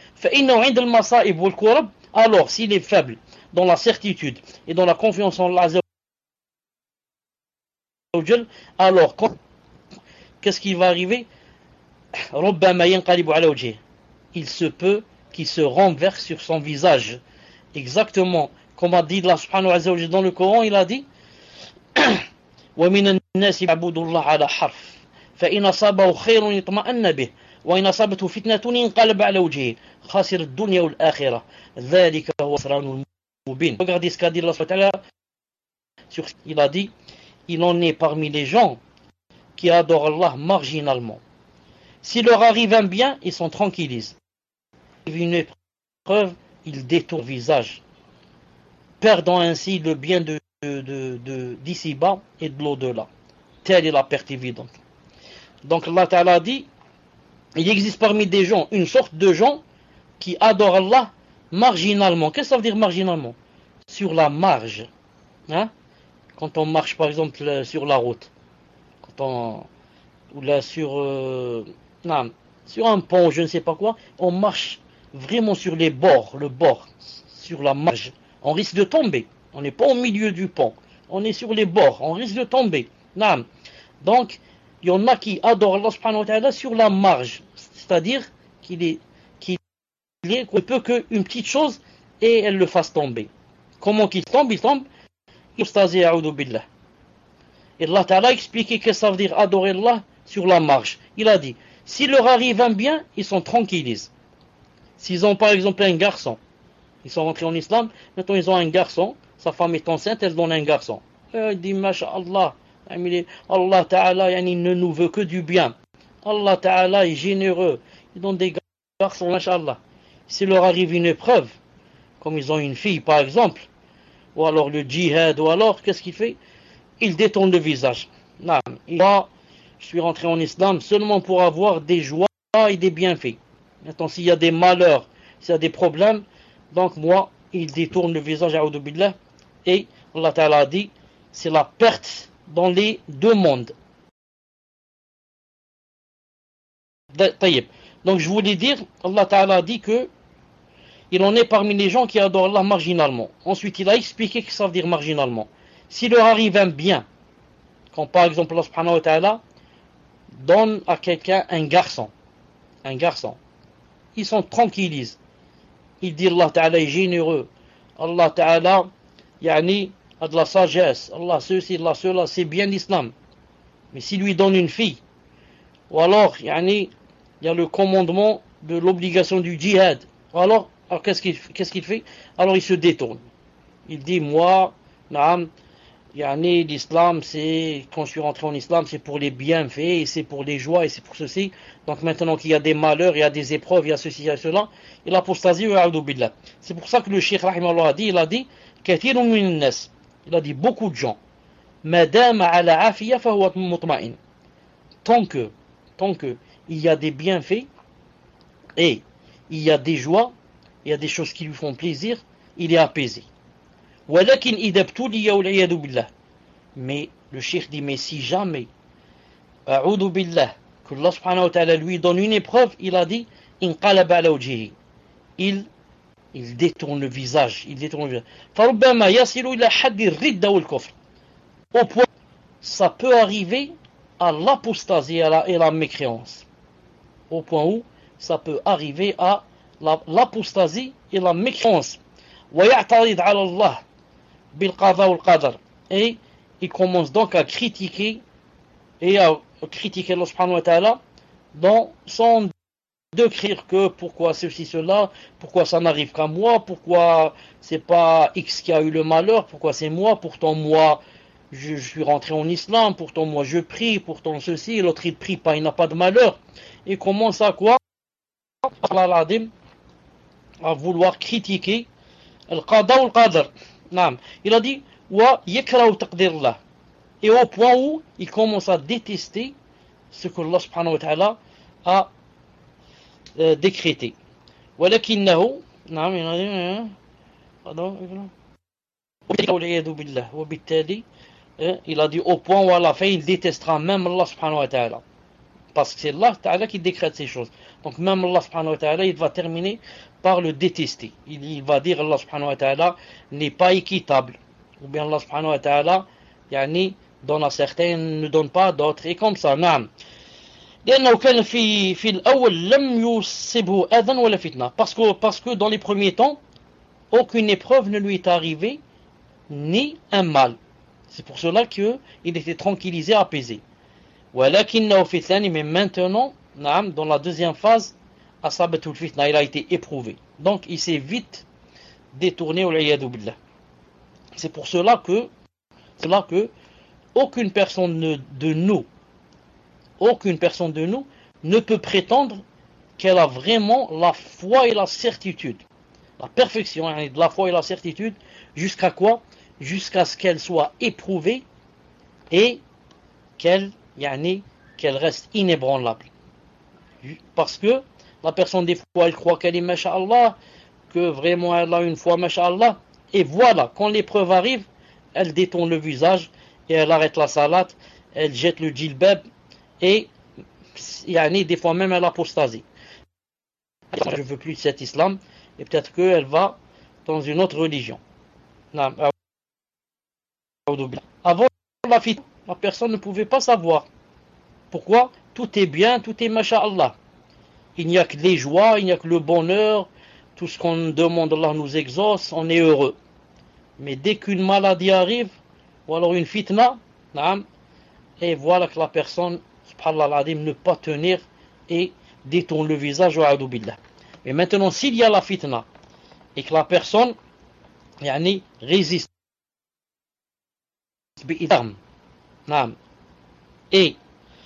A: Alors, s'il est faible dans la certitude et dans la confiance en Allah Azza wa Jal, alors, qu'est-ce qui va arriver? Il se peut qui se renverse sur son visage. Exactement comme a dit Allah subhanahu wa ta'ala dans le Coran, il a dit وَمِنَ النَّاسِ يَعْبُدُ اللَّهَ عَلَى حَرْفٍ فَإِنْ أَصَابَهُ خَيْرٌ يَطْمَأَنَّ بِهِ وَإِنْ أَصَابَتْهُ فِتْنَةٌ انقلب على وجهه خاسر الدنيا والآخرة ذلك هو الخسران المبين. Regardez ce qu'a dit Allah subhanahu wa ta'ala. Il a dit, il en est parmi les gens qui adorent Allah marginalement. S'il leur arrive un bien, ils sont tranquillisés. Une épreuve, ils détournent le visage, perdant ainsi le bien d'ici-bas et de l'au-delà. Telle est la perte évidente. Donc Allah Ta'ala dit, il existe parmi des gens une sorte de gens qui adorent Allah marginalement. Qu'est-ce que ça veut dire marginalement? Sur la marge. Quand on marche par exemple sur la route, ou là sur un pont, je ne sais pas quoi, on marche vraiment sur les bords, sur la marge. On risque de tomber. On n'est pas au milieu du pont. on est sur les bords, on risque de tomber. Naam. Donc, il y en a qui adorent Allah subhanahu wa ta'ala sur la marge, c'est-à-dire qu'il ne peut qu'une petite chose et elle le fasse tomber. Comment qu'il tombe? Il tombe. Ustazi a'udhu billah. Et Allah Ta'ala a expliqué que ça veut dire adorer Allah sur la marge. Il a dit, s'il leur arrive un bien, ils sont tranquillisés. S'ils ont par exemple un garçon, ils sont rentrés en islam, maintenant ils ont un garçon, sa femme est enceinte, elle donne un garçon. Il dit, Masha'Allah, Allah Ta'ala il ne nous veut que du bien. Allah Ta'ala est généreux. Ils donnent des garçons, Masha'Allah. S'il leur arrive une épreuve, comme ils ont une fille par exemple, ou alors le djihad, ou alors, qu'est-ce qu'il fait? Il détourne le visage. Non, je suis rentré en islam seulement pour avoir des joies et des bienfaits. Maintenant, s'il y a des malheurs, s'il y a des problèmes, donc moi, il détourne le visage, a'udhu billah, et Allah Ta'ala a dit, c'est la perte dans les deux mondes. Donc je voulais dire, Allah Ta'ala a dit que il en est parmi les gens qui adorent Allah marginalement. Ensuite, il a expliqué que ça veut dire marginalement. S'il leur arrive un bien, quand par exemple Allah subhanahu wa ta'ala donne à quelqu'un un garçon, ils sont tranquillisés. Il dit Allah Ta'ala est généreux. Allah Ta'ala a de la sagesse. Allah ceci, Allah cela, c'est bien l'islam. Mais s'il lui donne une fille, ou alors il y a le commandement de l'obligation du djihad, ou alors qu'est-ce qu'il fait? Alors il se détourne. Il dit, moi, l'islam, c'est, quand je suis rentré en islam, c'est pour les bienfaits, et c'est pour les joies, et c'est pour ceci. Donc maintenant qu'il y a des malheurs, il y a des épreuves, il y a ceci, il y a cela, il apostasie, c'est pour ça que le Cheikh Rahimahullah il a dit, il a dit beaucoup de gens, tant que il y a des bienfaits, et il y a des joies, il y a des choses qui lui font plaisir, il est apaisé. Mais le cheikh dit, mais si jamais a'udhu billah, que Allah subhanahu wa ta'ala lui donne une épreuve, il a dit, il détourne le visage, au point ça peut arriver à l'apostasie et la mécréance, au point où ça peut arriver à l'apostasie et la mécréance. Et il commence donc à critiquer Allah subhanahu wa ta'ala dans son décrire que pourquoi ceci, cela, pourquoi ça n'arrive qu'à moi, pourquoi c'est pas X qui a eu le malheur, pourquoi c'est moi, pourtant moi je suis rentré en islam, pourtant moi je prie, pourtant ceci, l'autre il prie pas, il n'a pas de malheur. Il commence à quoi? À vouloir critiquer al-qada ou al-qadr. Il a dit wa yakrahu taqdirullah, et au point où il commence à détester ce que Allah subhanahu wa ta'ala a décrété. ولكنه وبالتالي il a dit au point où à la fin il détestera même Allah subhanahu wa ta'ala, parce que c'est Allah ta'ala qui décrète ces choses. Donc même Allah subhanahu wa ta'ala il va terminer par le détester. Il va dire Allah subhanahu wa ta'ala n'est pas équitable, ou bien Allah subhanahu wa ta'ala donne à certains, ne donne pas à d'autres, et comme ça. نعم لأنه كان في الأول لم يصبه أذى ولا فتنة, parce que dans les premiers temps aucune épreuve ne lui est arrivée ni un mal. C'est pour cela qu'il était tranquillisé, apaisé. ولكنه في الثاني, mais maintenant dans la deuxième phase أصابته الفتنة, il a été éprouvé, donc il s'est vite détourné. والعياذ بالله. C'est pour cela que aucune personne de nous ne peut prétendre qu'elle a vraiment la foi et la certitude, la perfection de la foi et la certitude, jusqu'à quoi? Jusqu'à ce qu'elle soit éprouvée et qu'elle reste inébranlable. Parce que la personne des fois elle croit qu'elle est masha'Allah, que vraiment elle a une foi masha'Allah, et voilà, quand l'épreuve arrive, elle détourne le visage et elle arrête la salat, elle jette le djilbab, et des fois même elle apostasie. Je ne veux plus de cet islam, et peut-être qu'elle va dans une autre religion. Avant la fitna, la personne ne pouvait pas savoir. Pourquoi? Tout est bien, tout est masha'Allah. Il n'y a que les joies, il n'y a que le bonheur, tout ce qu'on demande, Allah nous exauce, on est heureux. Mais dès qu'une maladie arrive, ou alors une fitna, et voilà que la personne, subhanallah al-adim, ne pas tenir et détourne le visage au a'udhu billah. Mais maintenant, s'il y a la fitna, et que la personne résiste, et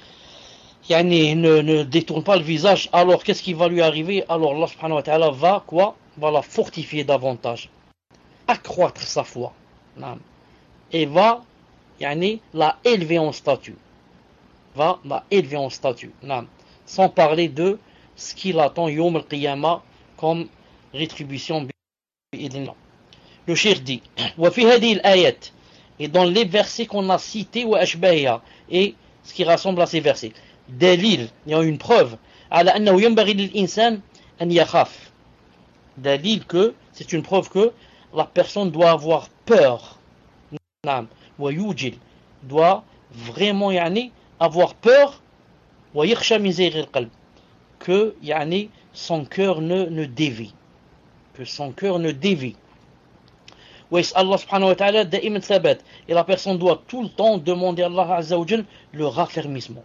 A: ne détourne pas le visage, alors qu'est-ce qui va lui arriver? Alors Allah subhanahu wa ta'ala va la fortifier davantage, accroître sa foi, et va la élever en statut, sans parler de ce qu'il attend Yawm al-Qiyamah comme rétribution. Le cheikh dit وفي هذه الآيات, et dans les versets qu'on a cités وأشباهها, et ce qui rassemble à ces versets, دليل, il y a une preuve على أنه ينبغي للإنسان أن يخاف, دليل que c'est une preuve que la personne doit avoir peur, ويوجل, doit vraiment avoir peur, ويخشى من زيغ القلب, que son cœur ne dévie, que son cœur ne dévie. Allah subhanahu wa ta'ala da'iman thabat, et la personne doit tout le temps demander à Allah azza wa jal le raffermissement.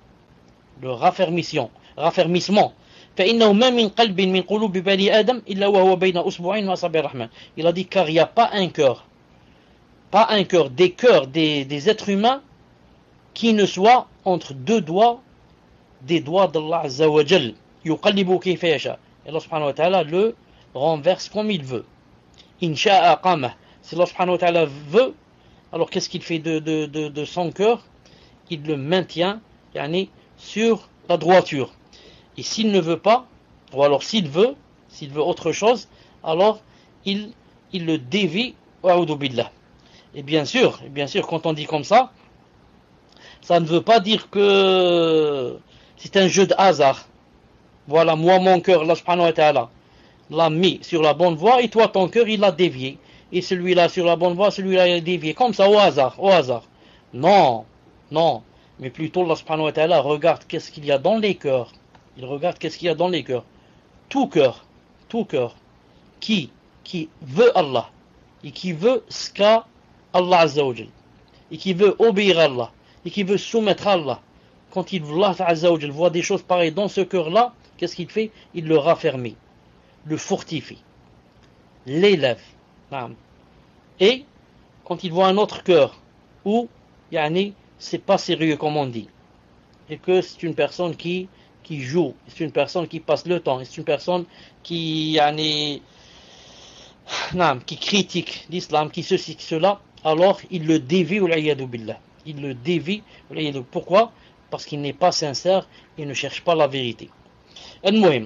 A: فإنه ما من قلب من قلوب بني آدم إلا وهو بين أصبعين من أصابع الرحمن. Il a dit car il n'y a pas un cœur, des cœurs des êtres humains qui ne soit entre deux doigts des doigts d'Allah azza wa jal. يقلب كيف يشاء. Et Allah subhanahu wa ta'ala le renverse comme il veut. إن شاء قامه. Si Allah subhanahu wa ta'ala veut, alors qu'est-ce qu'il fait de son cœur? Il le maintient sur la droiture. Et s'il ne veut pas, ou alors s'il veut autre chose, alors il le dévie, wa'udhu billah. Et bien sûr, quand on dit comme ça ne veut pas dire que c'est un jeu de hasard. Voilà, moi mon cœur, Allah subhanahu wa ta'ala l'a mis sur la bonne voie, et toi ton cœur il l'a dévié. Et celui-là sur la bonne voie, celui-là il est dévié, comme ça au hasard. Non, mais plutôt Allah subhanahu wa ta'ala regarde qu'est-ce qu'il y a dans les cœurs. Il regarde qu'est-ce qu'il y a dans les cœurs. Tout cœur qui veut Allah, et qui veut ce qu'a Allah azza wa jal, et qui veut obéir à Allah, et qui veut soumettre à Allah, quand Allah azza wa jal voit des choses pareilles dans ce cœur-là, qu'est-ce qu'il fait? Il le raffermit, le fortifie, l'élève. Et quand il voit un autre cœur où c'est pas sérieux comme on dit, et que c'est une personne qui joue, c'est une personne qui passe le temps, c'est une personne qui critique l'islam, qui ceci, qui cela, alors il le dévie ou l'iyadu billah. Pourquoi? Parce qu'il n'est pas sincère, il ne cherche pas la vérité. Le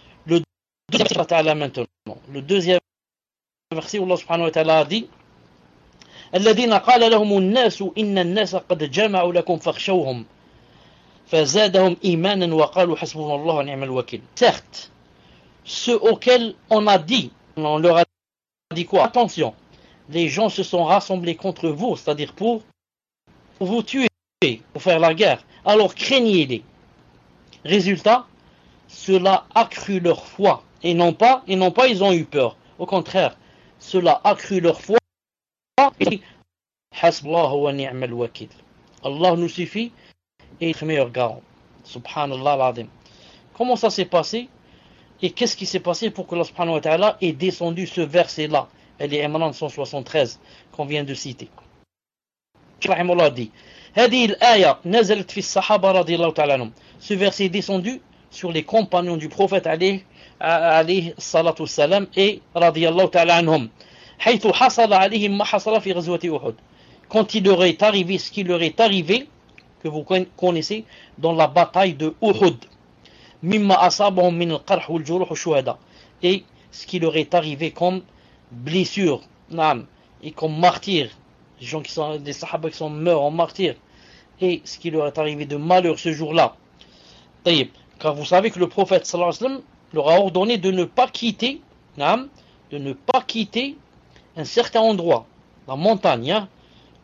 A: deuxième verset où Allah subhanahu wa ta'ala a dit الذين قال لهم الناس إن الناس قد جمعوا لكم فاخشوهم فزادهم إيمانا وقالوا حسبنا الله ونعم الوكيل. Certes, ceux auxquels on leur a dit quoi? Attention, les gens se sont rassemblés contre vous, c'est-à-dire pour vous tuer, pour faire la guerre, alors craignez-les. Résultat, cela accrut leur foi, et non pas ils ont eu peur. Au contraire, cela accrut leur foi. Hasbullah wa ni'mal wakil. Allah nous suffit et est le meilleur garant. Subhanallah al-azim. Comment ça s'est passé? Et qu'est-ce qui s'est passé pour que Allah subhanahu wa ta'ala ait descendu ce verset-là? Elle est Imran 173 qu'on vient de citer. Rahimullah dit هذه الآية نزلت في الصحابة رضي الله تعالى عنهم. Ce verset est descendu sur les compagnons du prophète alayhi salatu wassalam et radiyallahu ta'ala anhum. حيث حصل عليهم ما حصل في غزوة أحد. Quand il leur est arrivé ce qui leur est arrivé, que vous connaissez, dans la bataille de Uhud. مما أصابهم من القرح والجروح والشهداء. Et ce qui leur est arrivé comme blessure, et comme martyr, des sahaba qui sont morts en martyr, et ce qui leur est arrivé de malheur ce jour-là. Car vous savez que le prophète sallallahu alayhi wa sallam leur a ordonné de ne pas quitter un certain endroit, la montagne,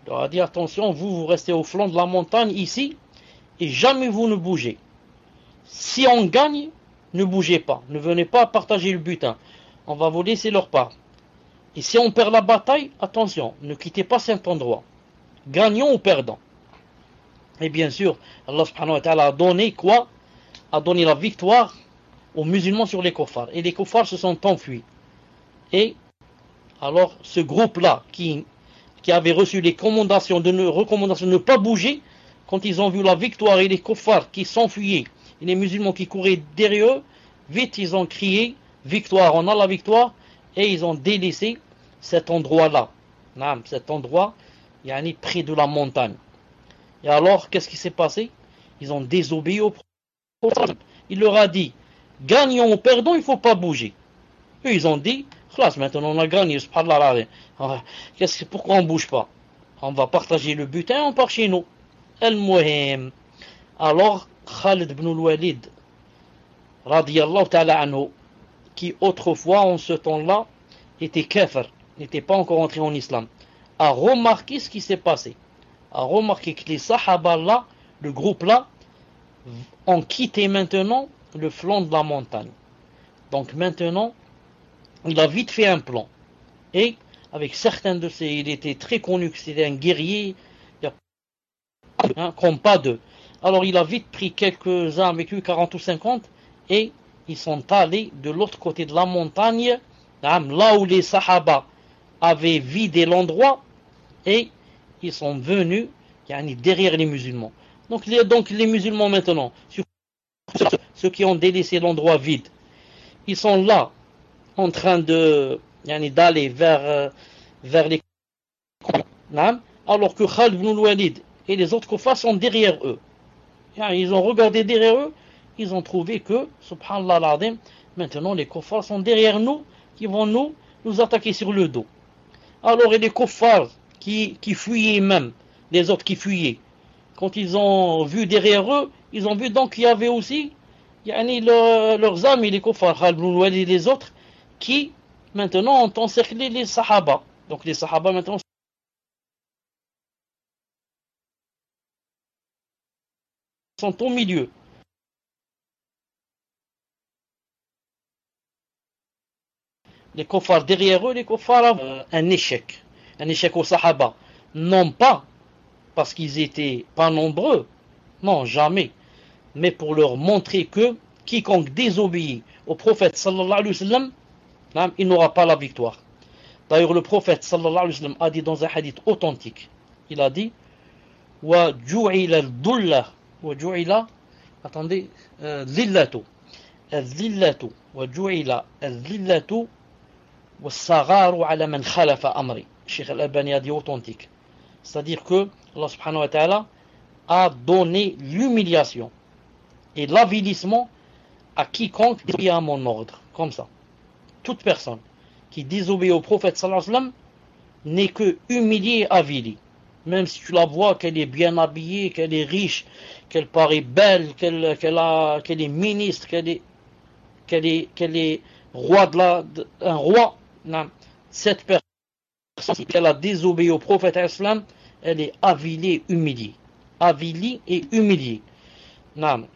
A: Il leur a dit attention, vous restez au flanc de la montagne ici et jamais vous ne bougez. Si on gagne, ne bougez pas, ne venez pas partager le butin. On va vous laisser leur part. Et si on perd la bataille, attention, ne quittez pas cet endroit. Gagnons ou perdons. Et bien sûr, Allah subhanahu wa ta'ala a donné quoi? A donné la victoire aux musulmans sur les kuffars. Et les kuffars se sont enfuis. Et alors, ce groupe-là, qui avait reçu les recommandations de ne pas bouger, quand ils ont vu la victoire et les kuffars qui s'enfuyaient, et les musulmans qui couraient derrière eux, vite ils ont crié, victoire, on a la victoire, et ils ont délaissé cet endroit-là. Cet endroit, près de la montagne. Et alors, qu'est-ce qui s'est passé? Ils ont désobéi au prophète. Il leur a dit, gagnons ou perdons, il ne faut pas bouger. Eux, ils ont dit, maintenant on a gagné, pourquoi on ne bouge pas? On va partager le butin, on part chez nous. Al-Muhim. Alors, Khalid ibn al-Walid, radiyallahu ta'ala anhu, qui autrefois, en ce temps-là, était kafir, n'était pas encore entré en islam, a remarqué ce qui s'est passé. A remarqué que les sahaba là, le groupe là, ont quitté maintenant le flanc de la montagne. Donc maintenant, il a vite fait un plan. Et avec certains de ces, il était très connu que c'était un guerrier, comme pas deux. Alors il a vite pris quelques-uns avec lui, 40 ou 50, et ils sont allés de l'autre côté de la montagne, là où les sahaba avaient vidé l'endroit, et ils sont venus derrière les musulmans. Donc les musulmans maintenant, ceux qui ont délaissé l'endroit vide, ils sont là en train d'aller vers les alors que Khalid ibn al-Walid et les autres kuffars sont derrière eux. Ils ont regardé derrière eux, ils ont trouvé que, subhanallah al-azim, maintenant les kuffars sont derrière nous, qui vont nous attaquer sur le dos. Alors et les kuffars qui fuyaient même, les autres qui fuyaient, quand ils ont vu derrière eux, ils ont vu donc qu'il y avait aussi leurs amis, les kuffars, Khalid ibn al-Walid et les autres, qui maintenant ont encerclé les sahaba. Donc les sahaba maintenant sont au milieu. Les kuffars derrière eux, les kuffars un échec aux sahaba. Non pas parce qu'ils étaient pas nombreux, non jamais, mais pour leur montrer que quiconque désobéit au prophète sallallahu alayhi wa sallam, il n'aura pas la victoire. D'ailleurs le prophète sallallahu alayhi wa sallam a dit dans un hadith authentique, il a dit wa ju'ila al-dulla wa ju'ila attendez dhillatu al-dhillatu wa ju'ila al-dhillatu was-sagharu ala man khalafa amri. Cheikh Al-Albani a dit authentique. C'est-à-dire que Allah subhanahu wa ta'ala a donné l'humiliation et l'avilissement à quiconque désobéit à mon ordre, comme ça. Toute personne qui désobéit au prophète sallallahu alayhi wa sallam n'est que humiliée et avilie. Même si tu la vois qu'elle est bien habillée, qu'elle est riche, qu'elle paraît belle, qu'elle est ministre, qu'elle est roi un roi, non. Cette personne, si elle a désobéi au prophète sallallahu alayhi wa sallam, elle est avilée, humiliée. Avilie et humiliée. نعم.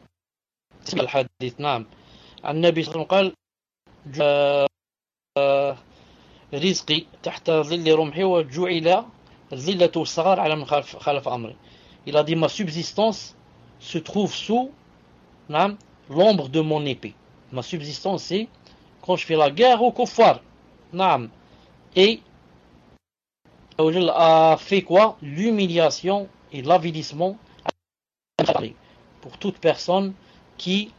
A: الحديث نعم. النبي صلى الله عليه وسلم قال رزقي تحت ظل رمحي وجعل الذلة والصغار على من خالف أمري. Il a dit ma subsistance se trouve sous l'ombre de mon épée. Ma subsistance c'est quand je fais la guerre aux kuffars. Et Allah a fait quoi? L'humiliation et l'avilissement pour toute personne qui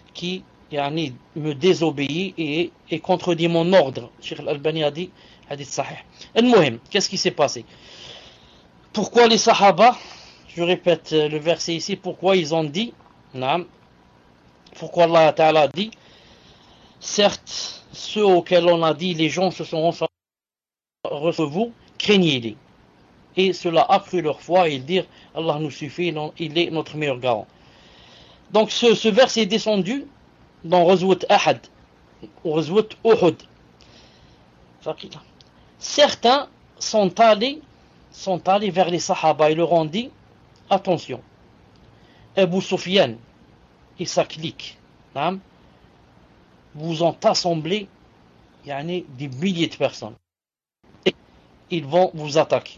A: me désobéit et contredit mon ordre. Cheikh Al-Albani a dit hadith sahih. Al-Muhim, qu'est-ce qui s'est passé? Pourquoi les sahaba, je répète le verset ici, pourquoi ils ont dit, pourquoi Allah Ta'ala a dit, certes, ceux auxquels on a dit, les gens se sont reçus vous, craignez-les. Et cela a accru leur foi et ils dirent, Allah nous suffit, il est notre meilleur garant. Donc ce verset est descendu dans Ghazwat Ahad, ou Ghazwat Uhud. Certains sont allés sont allés vers les Sahaba et leur ont dit, attention, Abu Sufyan et sa clique, vous ont assemblé des milliers de personnes. Et ils vont vous attaquer.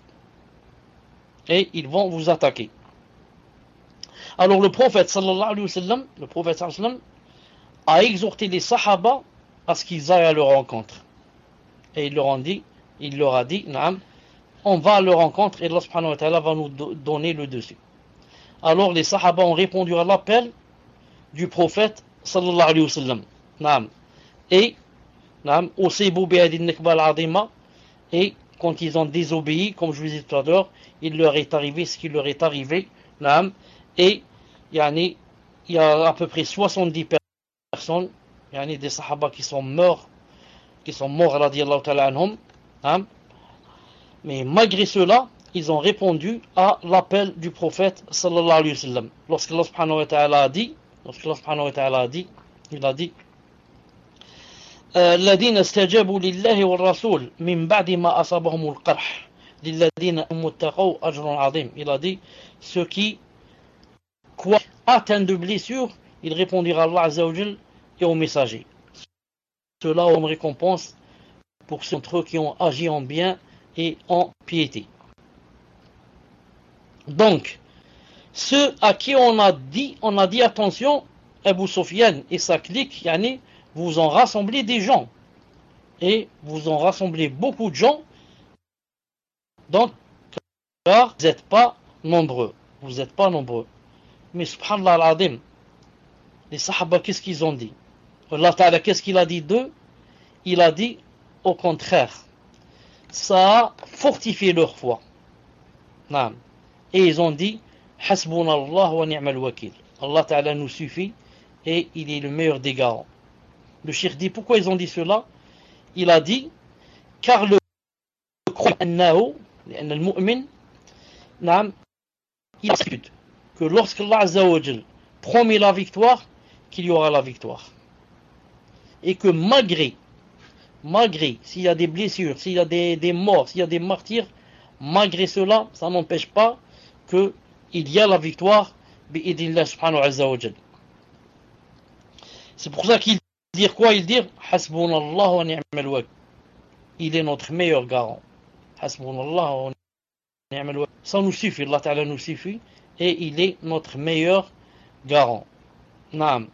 A: Alors le prophète sallallahu alayhi wa sallam, a exhorté les Sahaba à ce qu'ils aillent à leur rencontre. Et il leur a dit, on va à leur rencontre et Allah subhanahu wa ta'ala va nous donner le dessus. Alors les Sahaba ont répondu à l'appel du prophète sallallahu alayhi wa sallam. Et et quand ils ont désobéi, comme je vous ai dit tout à l'heure, il leur est arrivé ce qui leur est arrivé. Et il y a à peu près 70 personnes, des Sahaba qui sont morts radiyallahu ta'ala anhum. Mais malgré cela, ils ont répondu à l'appel du prophète sallallahu alayhi wa sallam. Lorsqu'Allah subhanahu wa ta'ala a dit, il a dit الذين استجابوا لله والرسول من بعد ما أصابهم القرح للذين اتقوا أجر عظيم. Il a dit, ceux qui quoi atteints de blessures, ils répondirent à Allah Azza wa Jal et aux messagers. Cela ont récompense pour ceux d'entre eux qui ont agi en bien et en piété. Donc, ceux à qui on a dit attention, Abu Sufyan et sa clique, vous ont rassemblé des gens. Et vous ont rassemblé beaucoup de gens. Donc, car vous n'êtes pas nombreux. Mais subhanallah al-azim, les Sahaba, qu'est-ce qu'ils ont dit? Allah Ta'ala, qu'est-ce qu'il a dit d'eux? Il a dit, au contraire, ça a fortifié leur foi. Et ils ont dit, Hasbunallah wa ni'mal wakil. Allah Ta'ala nous suffit et il est le meilleur des garants. Le cheikh dit, pourquoi ils ont dit cela? Il a dit, car le croyant, le mu'min, il a que lorsque Allah Azza wa Jal promet la victoire, qu'il y aura la victoire. Et que malgré s'il y a des blessures, s'il y a des morts, s'il y a des martyrs, malgré cela, ça n'empêche pas qu'il y a la victoire, bi'idillah subhanahu wa jal. C'est pour ça qu'il dit quoi? Il dit Hasbunallah wa ni'mal wakil. Il est notre meilleur garant. Hasbunallah wa ni'mal wakil. Ça nous suffit, Allah Ta'ala nous suffit, et il est notre meilleur garant. Naam.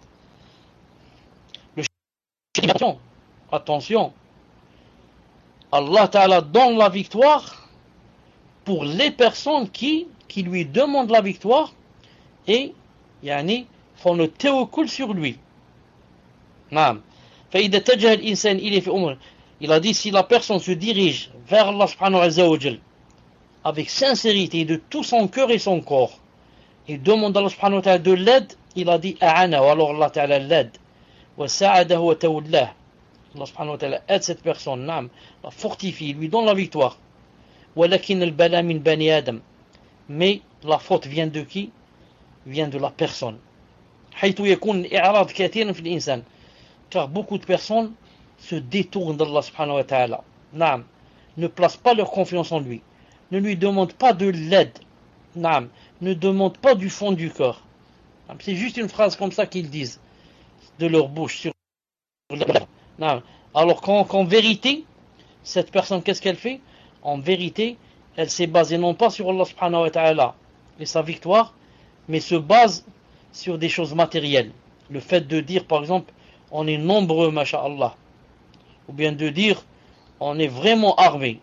A: Attention, Allah Ta'ala donne la victoire pour les personnes qui lui demandent la victoire et font le tawakkul sur lui. Naam. فإذا اتجه الإنسان إليه في أمور. Il a dit, si la personne se dirige vers Allah subhanahu wa ta'ala avec sincérité de tout son cœur et son corps et demande à Allah subhanahu wa ta'ala de l'aide, il a dit a'ana, ou alors Allah ta'ala l'aide, wa sa'adahu wa tawallah. Allah subhanahu wa ta'ala aide cette personne, naam, la fortifie, lui donne la victoire. Walakin al-bala min bani adam. Mais la faute vient de qui? Vient de la personne. حيث يكون الإعراض كثيرا في الإنسان. Car beaucoup de personnes se détournent d'Allah subhanahu wa ta'ala. Naam, ne placent pas leur confiance en lui. Ne lui demandent pas de l'aide. Naam, ne demandent pas du fond du cœur. C'est juste une phrase comme ça qu'ils disent de leur bouche sur non. Alors qu'en vérité, cette personne, qu'est-ce qu'elle fait? En vérité, elle s'est basée non pas sur Allah subhanahu wa ta'ala et sa victoire, mais se base sur des choses matérielles. Le fait de dire, par exemple, on est nombreux, masha'Allah, ou bien de dire, on est vraiment armé.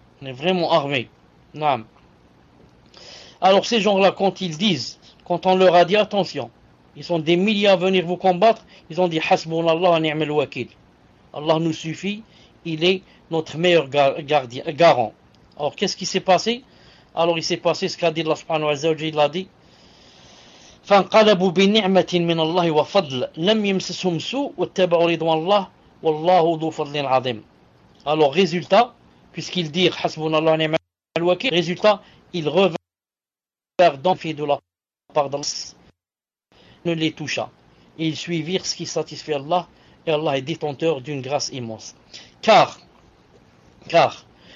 A: Non. Alors ces gens-là, quand ils disent, quand on leur a dit, attention, ils sont des milliers à venir vous combattre, ils ont dit, hasbunallah wa ni'mal wakil. Allah nous suffit, il est notre meilleur garant. Alors qu'est-ce qui s'est passé? Alors il s'est passé ce qu'a dit Allah subhanahu wa ta'ala, il a dit فانقلبوا بنعمة من الله وفضل لم يمسسهم سوء واتبعوا رضوان الله والله ذو فضل عظيم. Alors résultat, puisqu'ils dirent hasbunallah wa ni'mal wakil, résultat, ils revinrent dans le de la part d'Allah, ne les toucha. Et ils suivirent ce qui satisfait Allah, et Allah est détenteur d'une grâce immense. Car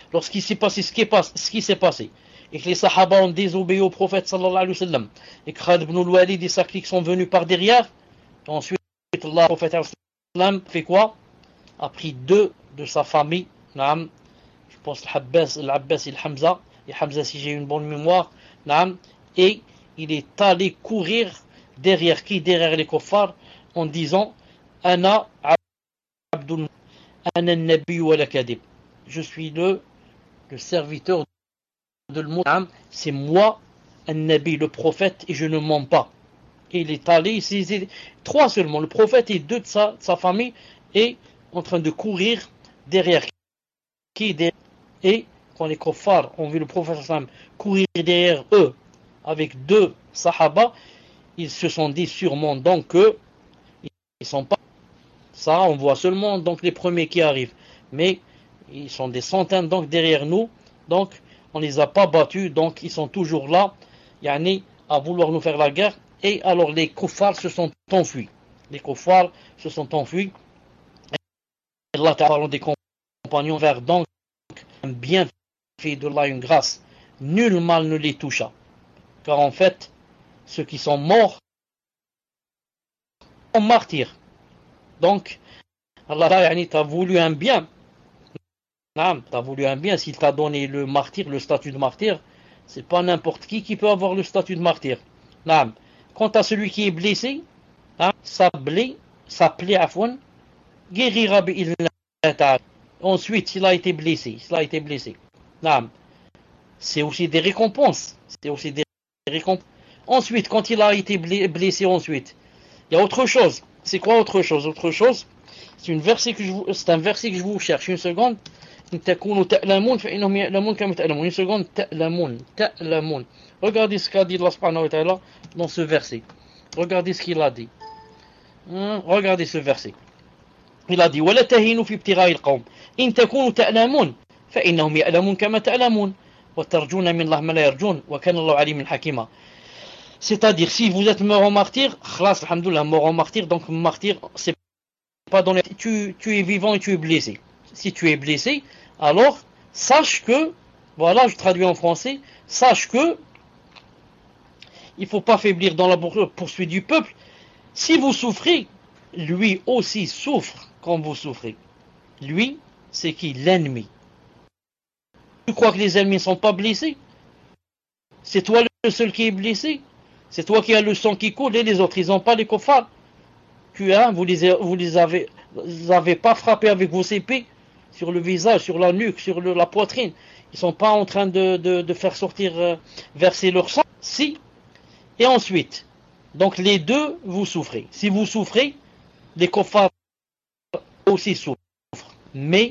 A: lorsqu'il s'est passé ce qui s'est passé, et que les Sahaba ont désobéi au prophète sallallahu alayhi wa sallam, et que Khalid ibn al-Walid et sa clique sont venus par derrière, et ensuite le prophète sallallahu alayhi wa sallam fait quoi? A pris 2 de sa famille, naam, je pense l'Abbas et le Hamza, et Hamza si j'ai une bonne mémoire, naam, et il est allé courir derrière qui? Derrière les kuffars, en disant Ana Abdul Ana Nabi wa la Kadib. Je suis le serviteur de le monde, c'est moi, un Nabi, le prophète, et je ne mens pas. Et il est allé, c'est 3 seulement, le prophète et 2 de sa famille, et en train de courir derrière qui? Et quand les kuffars ont vu le prophète courir derrière eux avec 2 sahaba, ils se sont dit sûrement donc que ils sont pas. Ça, on voit seulement donc les premiers qui arrivent, mais ils sont des centaines donc derrière nous, donc on les a pas battus, donc ils sont toujours là, yani, à vouloir nous faire la guerre. Et alors les kuffars se sont enfuis. Les kuffars se sont enfuis. Et là, parlons des compagnons vers donc un bienfait de Allah, une grâce. Nul mal ne les toucha. Car en fait, ceux qui sont morts sont martyrs. Donc, Allah t'a voulu un bien. T'as voulu un bien. S'il t'a donné le martyr, le statut de martyr, c'est pas n'importe qui peut avoir le statut de martyr. Quant à celui qui est blessé, sa plaie guérira bi'idhnillah. Ensuite, s'il a été blessé, c'est aussi des récompenses. Ensuite, quand il a été blessé, ensuite, il y a autre chose. C'est quoi autre chose? Autre chose, c'est un verset que je vous cherche. Une seconde. Une seconde. Ta'lamun. Regardez ce qu'a dit Allah subhanahu wa ta'ala dans ce verset. Regardez ce qu'il a dit. Regardez ce verset. Il a dit ولا تهينوا في ابتغاء القوم إن تكونوا تعلمون فإنهم يعلمون كما تعلمون وترجون من الله ما لا يرجون وكان الله عليما حكيما. C'est-à-dire, si vous êtes mort en martyr, khlas, alhamdoulilah, mort en martyr, donc martyr, c'est pas dans les... tu es vivant et tu es blessé. Si tu es blessé, alors sache que, voilà, je traduis en français, sache que il ne faut pas faiblir dans la poursuite du peuple. Si vous souffrez, lui aussi souffre quand vous souffrez. Lui, c'est qui? L'ennemi. Tu crois que les ennemis ne sont pas blessés? C'est toi le seul qui est blessé? C'est toi qui as le sang qui coule et les autres, ils n'ont pas les kuffars. Vous les avez pas frappés avec vos épées sur le visage, sur la nuque, sur la poitrine. Ils ne sont pas en train de faire sortir, verser leur sang. Si. Et ensuite, donc les deux, vous souffrez. Si vous souffrez, les kuffars aussi souffrent. Mais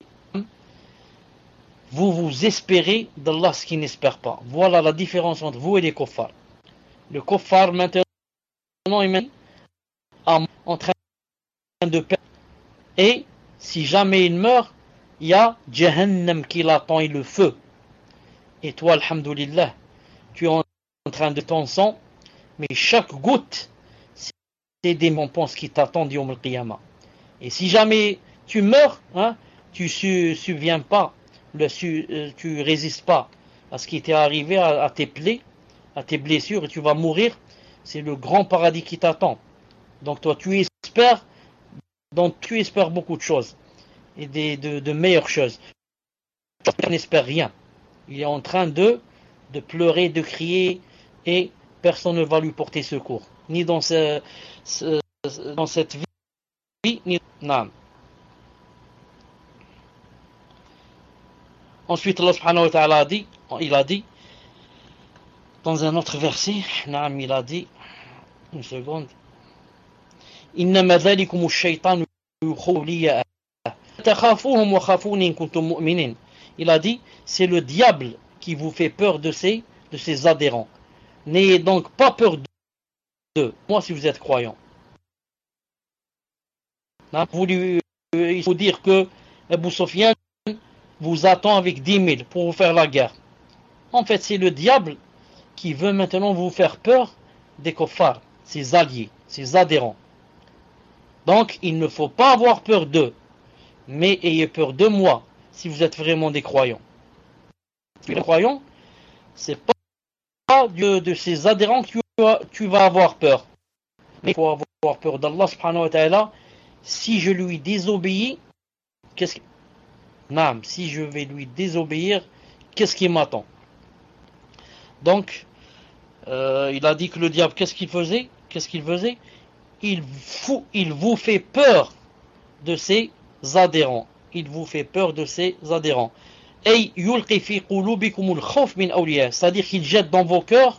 A: vous espérez d'Allah ce qu'ils n'espèrent pas. Voilà la différence entre vous et les kuffars. Le kuffar maintenant est en train de perdre. Et si jamais il meurt, il y a Jahannam qui l'attend et le feu. Et toi, alhamdoulilah, tu es en train de ton sang, mais chaque goutte, c'est des récompenses qui t'attendent Yawm al-Qiyamah. Et si jamais tu meurs, tu subviens pas, tu résistes pas à ce qui t'est arrivé, à tes plaies, à tes blessures, et tu vas mourir, c'est le grand paradis qui t'attend. Donc toi, tu espères beaucoup de choses, et de meilleures choses. Tu n'espères rien. Il est en train de pleurer, de crier, et personne ne va lui porter secours. Ni dans cette vie, ni non. Ensuite, Allah subhanahu wa ta'ala il a dit, dans un autre verset, il a dit, une seconde, إنما ذلكم الشيطان يخولي تخافوهم وخافوني إن كنتم مؤمنين. Il a dit, c'est le diable qui vous fait peur de ses adhérents. N'ayez donc pas peur d'eux, moi si vous êtes croyants. Il faut dire que Abu Sufyan vous attend avec 10 000 pour vous faire la guerre. En fait, c'est le diable qui veut maintenant vous faire peur des kuffars, ses alliés, ses adhérents. Donc, il ne faut pas avoir peur d'eux, mais ayez peur de moi, si vous êtes vraiment des croyants. Les croyants, c'est pas de ces adhérents que tu vas avoir peur. Mais il faut avoir peur d'Allah subhanahu wa ta'ala. Si je lui désobéis, qu'est-ce qui... Non, si je vais lui désobéir, qu'est-ce qui m'attend? Donc, il a dit que le diable, qu'est-ce qu'il faisait? Il vous fait peur de ses adhérents. Il vous fait peur de ses adhérents. Et yulqi fi qulubikumul khawf min awliya, c'est-à-dire qu'il jette dans vos cœurs,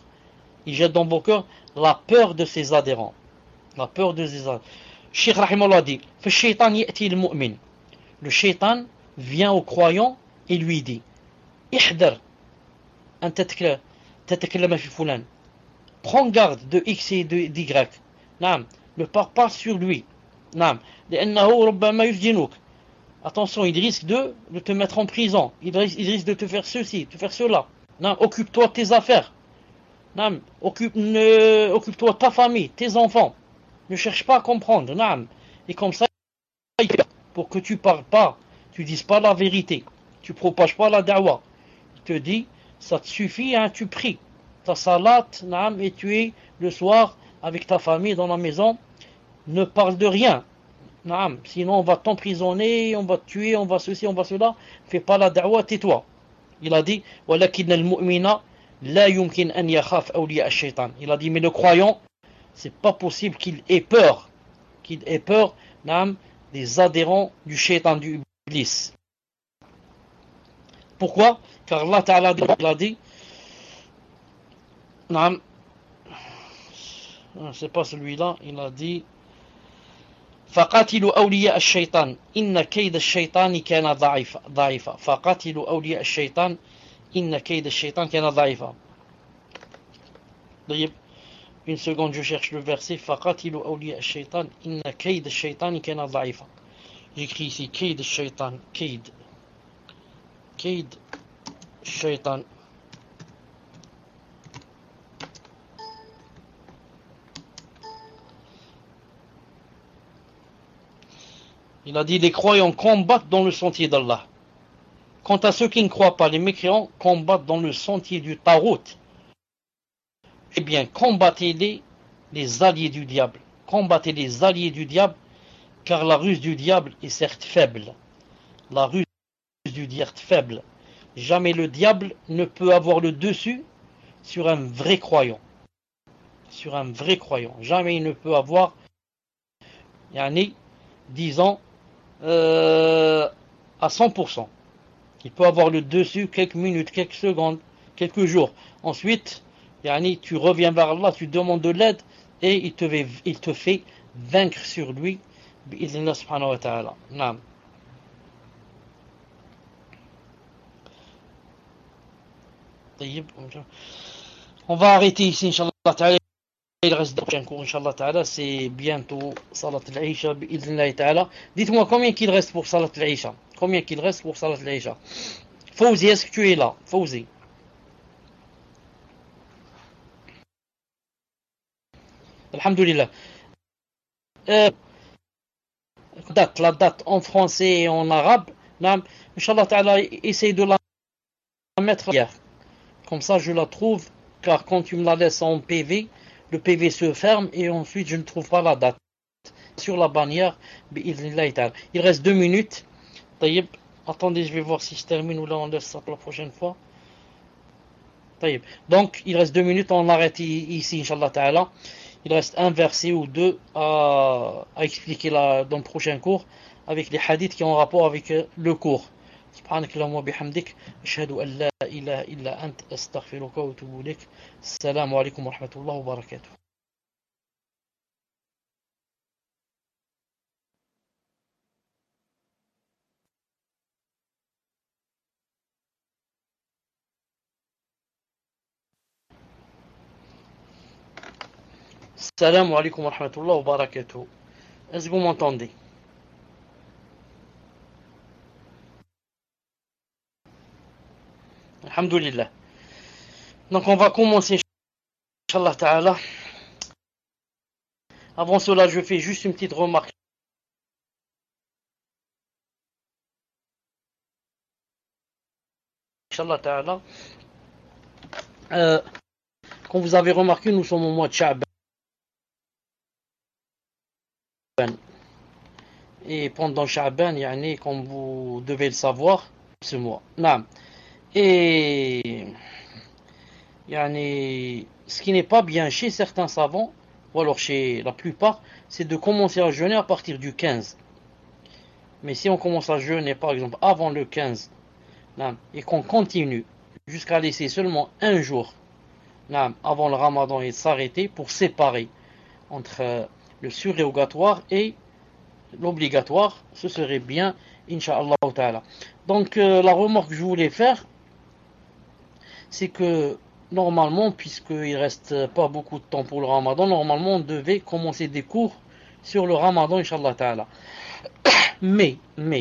A: la peur de ses adhérents. La peur de ses adhérents. Cheikh Rahimallah dit, fa shaytan ya'ti al-mu'min. Le shaytan vient au croyant et lui dit, ihdar an tatakallama fi fulan. Prends garde de X et d'Y. Naam, ne pars pas sur lui. Naam, لأنه ربما يسجنك. Attention, il risque de te mettre en prison. Il risque de te faire ceci, de te faire cela. Non, occupe-toi de tes affaires. Non, occupe-toi de ta famille, tes enfants. Ne cherche pas à comprendre. Non. Et comme ça, pour que tu parles pas, tu dises pas la vérité, tu propages pas la da'wa. Il te dit, ça te suffit, hein, tu pries. Ta salat, non, et tu es le soir avec ta famille dans la maison. Ne parle de rien. Naam, sinon on va t'emprisonner, on va te tuer, on va ceci, on va cela. Fais pas la da'wa, tais-toi. Il a dit, وَلَكِنَّ الْمُؤْمِنَ لَا يُمْكِنْ أَنْ يَخَافْ أَوْلِيَاءَ الشَّيْطَانِ. Il a dit, mais le croyant, c'est pas possible qu'il ait peur, naam, des adhérents du shaitan, du iblis. Pourquoi? Car Allah Ta'ala il a dit, naam, c'est pas celui-là, il a dit, فقاتلوا أولياء الشيطان إن كيد الشيطان كان ضعيفا فقاتلوا أولياء الشيطان إن كيد الشيطان كان ضعيفا. طيب, une seconde, je cherche le verset. فقاتلوا أولياء الشيطان إن كيد الشيطان كان ضعيفا. J'écris ici كيد الشيطان, كيد الشيطان. Il a dit, les croyants combattent dans le sentier d'Allah. Quant à ceux qui ne croient pas, les mécréants combattent dans le sentier du Tarout. Eh bien, combattez les alliés du diable. Combattez les alliés du diable, car la ruse du diable est certes faible. La ruse du diable est faible. Jamais le diable ne peut avoir le dessus sur un vrai croyant. Sur un vrai croyant. Jamais il ne peut avoir, disons, à 100%. Il peut avoir le dessus quelques minutes, quelques secondes, quelques jours. Ensuite, tu reviens vers Allah, tu demandes de l'aide et il te fait vaincre sur lui. Bi'idhnillah subhanahu wa ta'ala. Naam. On va arrêter ici, Inch'Allah ta'ala. Il reste un cours, Inch'Allah ta'ala. C'est bientôt Salat al-Isha, bi'idhnillah ta'ala. Dites-moi combien qu'il reste pour Salat al-Isha. Combien qu'il reste pour Salat al-Isha. Fawzi, est-ce que tu es là? Fawzi. Alhamdulillah. La date en français et en arabe. Inch'Allah ta'ala, essaye de la mettre hier. Comme ça, je la trouve. Car quand tu me la laisses en PV, le PV se ferme et ensuite je ne trouve pas la date. Sur la bannière, il reste 2 minutes. Attendez, je vais voir si je termine ou là on laisse ça pour la prochaine fois. Donc, il reste 2 minutes, on arrête ici, Inch'Allah ta'ala. Il reste un verset ou deux à expliquer dans le prochain cours avec les hadiths qui ont rapport avec le cours. سبحانك اللهم وبحمدك أشهد أن لا إله إلا أنت أستغفرك وأتوب إليك. السلام عليكم ورحمة الله وبركاته. Salam alaikum wa rahmatullahi wa barakatuh. Est-ce que vous m'entendez? Alhamdulillah. Donc on va commencer, Inch'Allah ta'ala. Avant cela, je fais juste une petite remarque. Inch'Allah ta'ala. Comme vous avez remarqué, nous sommes au mois de Sha'ban. Et pendant Sha'ban, comme vous devez le savoir, ce mois. Naam. Et ce qui n'est pas bien chez certains savants, ou alors chez la plupart, c'est de commencer à jeûner à partir du 15. Mais si on commence à jeûner par exemple avant le 15, et qu'on continue jusqu'à laisser seulement un jour avant le ramadan et s'arrêter pour séparer entre le surérogatoire et l'obligatoire, ce serait bien, Inch'Allah ta'ala. Donc la remarque que je voulais faire, c'est que normalement, puisqu'il reste pas beaucoup de temps pour le ramadan, normalement on devait commencer des cours sur le ramadan, Inch'Allah ta'ala. Mais,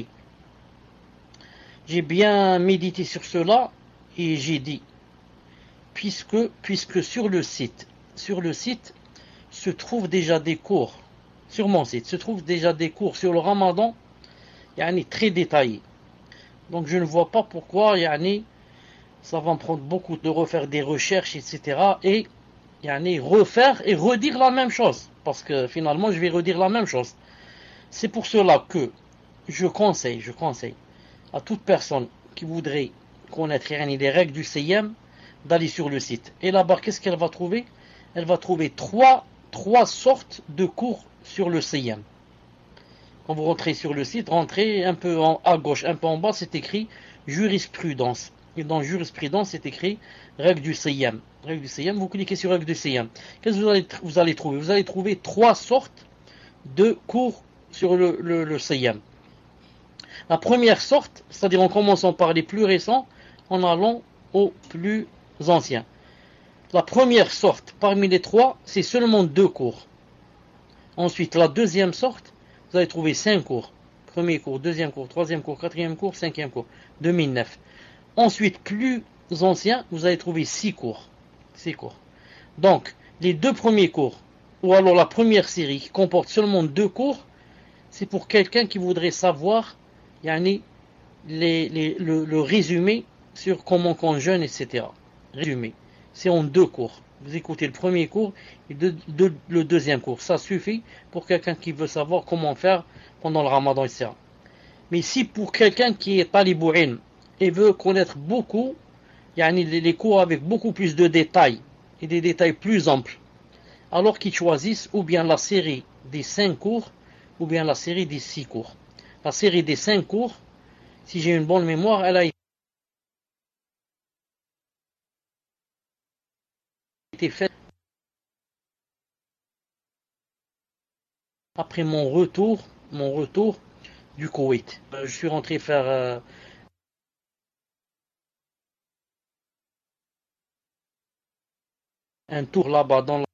A: j'ai bien médité sur cela et j'ai dit, puisque sur le site se trouvent déjà des cours, sur mon site se trouvent déjà des cours sur le ramadan, très détaillés. Donc je ne vois pas pourquoi, ça va me prendre beaucoup de refaire des recherches, etc. Et, refaire et redire la même chose. Parce que finalement, je vais redire la même chose. C'est pour cela que je conseille à toute personne qui voudrait connaître les règles du CIM d'aller sur le site. Et là-bas, qu'est-ce qu'elle va trouver? Elle va trouver trois sortes de cours sur le CIM. Quand vous rentrez sur le site, rentrez un peu à gauche, un peu en bas, c'est écrit jurisprudence. Et dans jurisprudence, c'est écrit règles du CIM. Règles du CIM, vous cliquez sur règles du CIM. Qu'est-ce que vous allez trouver? Vous allez trouver trois sortes de cours sur le CIM. La première sorte, c'est-à-dire en commençant par les plus récents, en allant aux plus anciens. La première sorte, parmi les trois, c'est seulement 2 cours. Ensuite, la deuxième sorte, vous allez trouver 5 cours. Premier cours, deuxième cours, troisième cours, quatrième cours, cinquième cours. 2009. Ensuite, plus anciens, vous allez trouver 6 cours. 6 cours. Donc, les 2 premiers cours, ou alors la première série qui comporte seulement 2 cours, c'est pour quelqu'un qui voudrait savoir le résumé sur comment qu'on jeûne, etc. Résumé. C'est en 2 cours. Vous écoutez le premier cours et le deuxième cours. Ça suffit pour quelqu'un qui veut savoir comment faire pendant le ramadan, etc. Mais si pour quelqu'un qui est talibou ilm et veut connaître beaucoup, les cours avec beaucoup plus de détails et des détails plus amples, alors qu'ils choisissent ou bien la série des 5 cours ou bien la série des 6 cours. La série des 5 cours, si j'ai une bonne mémoire, elle a été faite après mon retour du Koweït. Je suis rentré faire un tour là-bas dans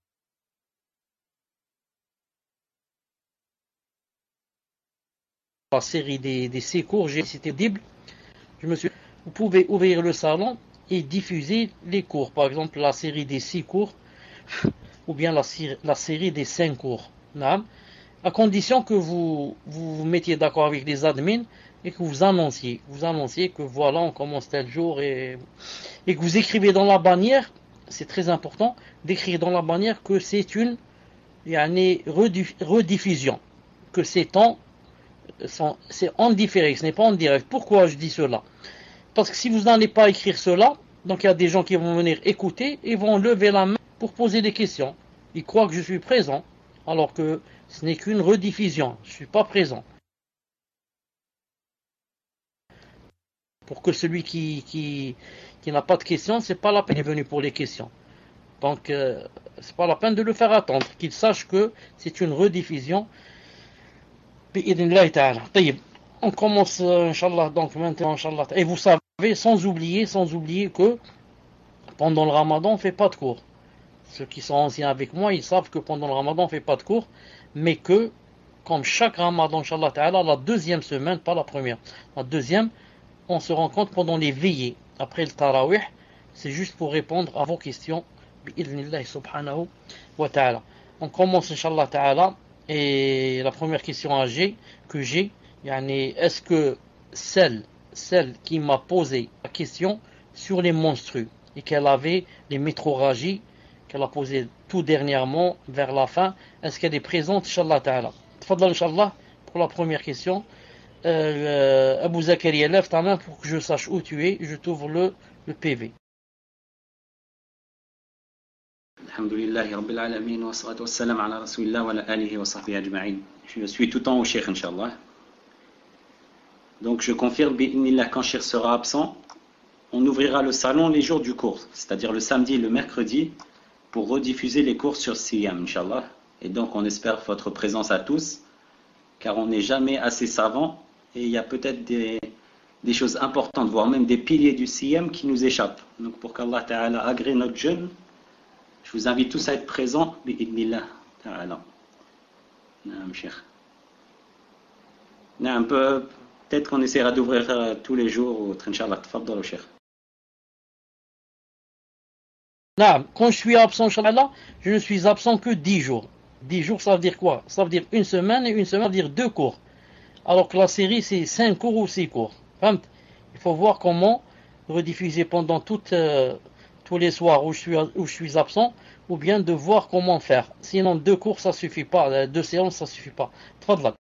A: la série des 6 cours. J'ai cité Bible. Vous pouvez ouvrir le salon et diffuser les cours. Par exemple, la série des 6 cours ou bien la série des 5 cours. À condition que vous vous mettiez d'accord avec les admins et que vous annonciez que voilà, on commence tel jour et que vous écrivez dans la bannière, c'est très important d'écrire dans la bannière que c'est une rediffusion, que c'est en différé, ce n'est pas en direct. Pourquoi je dis cela? Parce que si vous n'allez pas écrire cela, donc il y a des gens qui vont venir écouter et vont lever la main pour poser des questions. Ils croient que je suis présent, alors que ce n'est qu'une rediffusion. Je ne suis pas présent. Pour que celui qui n'a pas de questions, c'est pas la peine, il est venu pour les questions. Donc, c'est pas la peine de le faire attendre, qu'il sache que c'est une rediffusion. On commence, Inch'Allah, donc maintenant, Inch'Allah. Et vous savez, sans oublier que pendant le ramadan, on ne fait pas de cours. Ceux qui sont anciens avec moi, ils savent que pendant le ramadan, on ne fait pas de cours, mais que, comme chaque ramadan, Inch'Allah Ta'ala, la deuxième semaine, pas la première, la deuxième, on se rencontre pendant les veillées, après le tarawih, c'est juste pour répondre à vos questions, bi'idhnillah subhanahu wa ta'ala. On commence, Inch'Allah Ta'ala, et la première question que j'ai, est-ce que celle qui m'a posé la question sur les menstrues et qu'elle avait les métrorragies qu'elle a posées tout dernièrement vers la fin. Est-ce qu'elle est présente, Inch'Allah Ta'ala? Tfadal, Inch'Allah, pour la première question. Abu Zakaria, lève ta main pour que je sache où tu es. Je t'ouvre le PV.
B: Alhamdulillahi Rabbil Alamin wa salatu wa salam ala Rasulillah wa ala alihi wa sahbihi ajma'in. Je suis tout en haut, Cheikh, Inch'Allah. Donc je confirme, bi'inillah, quand Cheikh sera absent, on ouvrira le salon les jours du cours, c'est-à-dire le samedi et le mercredi, pour rediffuser les cours sur Siyam, Inch'Allah. Et donc on espère votre présence à tous, car on n'est jamais assez savant, et il y a peut-être des choses importantes, voire même des piliers du Siyam qui nous échappent. Donc pour qu'Allah Ta'ala agrée notre jeûne, je vous invite tous à être présents, bi'idnillah ta'ala. Naam, Cheikh. Naam, peut-être qu'on essaiera d'ouvrir tous les jours, ou Inch'Allah, tfaddal, Cheikh.
A: Naam, quand je suis absent, Inch'Allah, je ne suis absent que 10 jours. 10 jours, ça veut dire quoi? Ça veut dire une semaine, et une semaine, ça veut dire 2 cours. Alors que la série, c'est 5 cours ou 6 cours. Il faut voir comment rediffuser pendant tous les soirs où je suis absent, ou bien de voir comment faire. Sinon, 2 cours, ça suffit pas. 2 séances, ça suffit pas. Tfadla.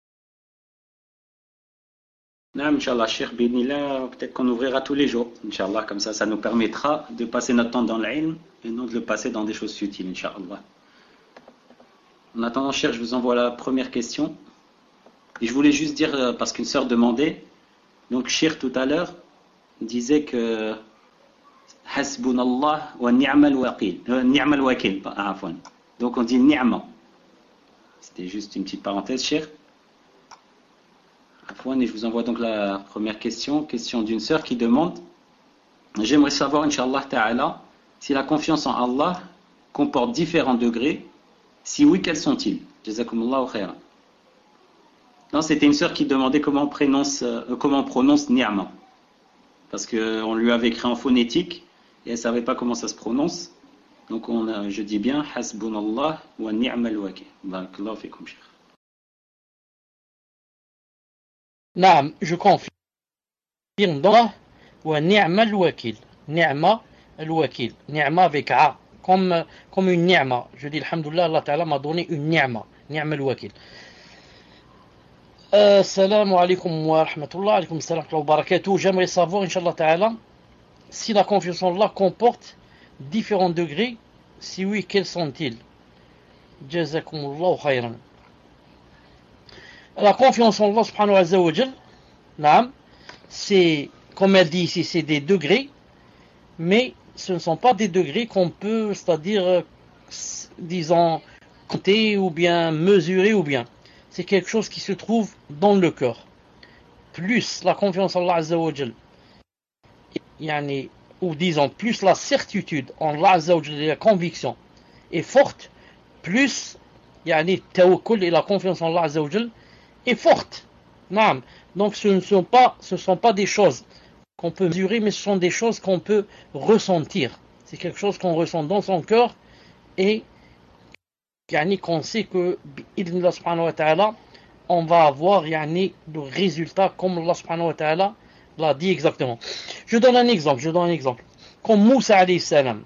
B: Non, Inch'Allah, Cheikh, bi'idnillah, peut-être qu'on ouvrira tous les jours. Inch'Allah, comme ça nous permettra de passer notre temps dans l'ilm et non de le passer dans des choses futiles, Inch'Allah. En attendant, Cheikh, je vous envoie la première question. Et je voulais juste dire, parce qu'une sœur demandait, donc Cheikh tout à l'heure disait que Hasbunallah wa ni'mal wakil. Donc on dit ni'ma. C'était juste une petite parenthèse, Cheikh. Et je vous envoie donc la première question d'une sœur qui demande: j'aimerais savoir, Inch'Allah Ta'ala, si la confiance en Allah comporte différents degrés. Si oui, quels sont-ils? Jazakumullahu khairan. Non, c'était une sœur qui demandait comment on prononce ni'ma. Parce qu'on lui avait écrit en phonétique et elle ne savait pas comment ça se prononce. Donc je dis bien Hasbunallah wa ni'mal wakil. Barakallahu fikum, Cheikh.
A: Naam, je confirme. Wa ni'mal wakil. Ni'ma al-wakil. Ni'ma avec A. Comme une ni'ma. Je dis alhamdoulilah, Allah Ta'ala m'a donné une ni'ma. Ni'ma al-wakil. Assalamu alaikum wa rahmatullah, alaikum salam wa barakatuh. J'aimerais savoir, Inch'Allah Ta'ala, si la confiance en Allah comporte différents degrés. Si oui, quels sont-ils? Jazakumullahu khayran. La confiance en Allah subhanahu wa ta'ala, c'est, comme elle dit ici, c'est des degrés, mais ce ne sont pas des degrés qu'on peut, c'est-à-dire, disons, compter ou bien mesurer ou bien. C'est quelque chose qui se trouve dans le cœur. Plus la confiance en Allah Azza wa Jal, ou disons, plus la certitude en Allah Azza wa Jal et la conviction est forte, plus tawakkul et la confiance en Allah Azza wa Jal est forte. Donc ce ne sont pas des choses qu'on peut mesurer, mais ce sont des choses qu'on peut ressentir. C'est quelque chose qu'on ressent dans son cœur et qu'on sait que bi'idhnillah subhanahu wa ta'ala, on va avoir le résultat comme Allah subhanahu wa ta'ala l'a dit exactement. Je donne un exemple. Comme Moussa alayhi salam,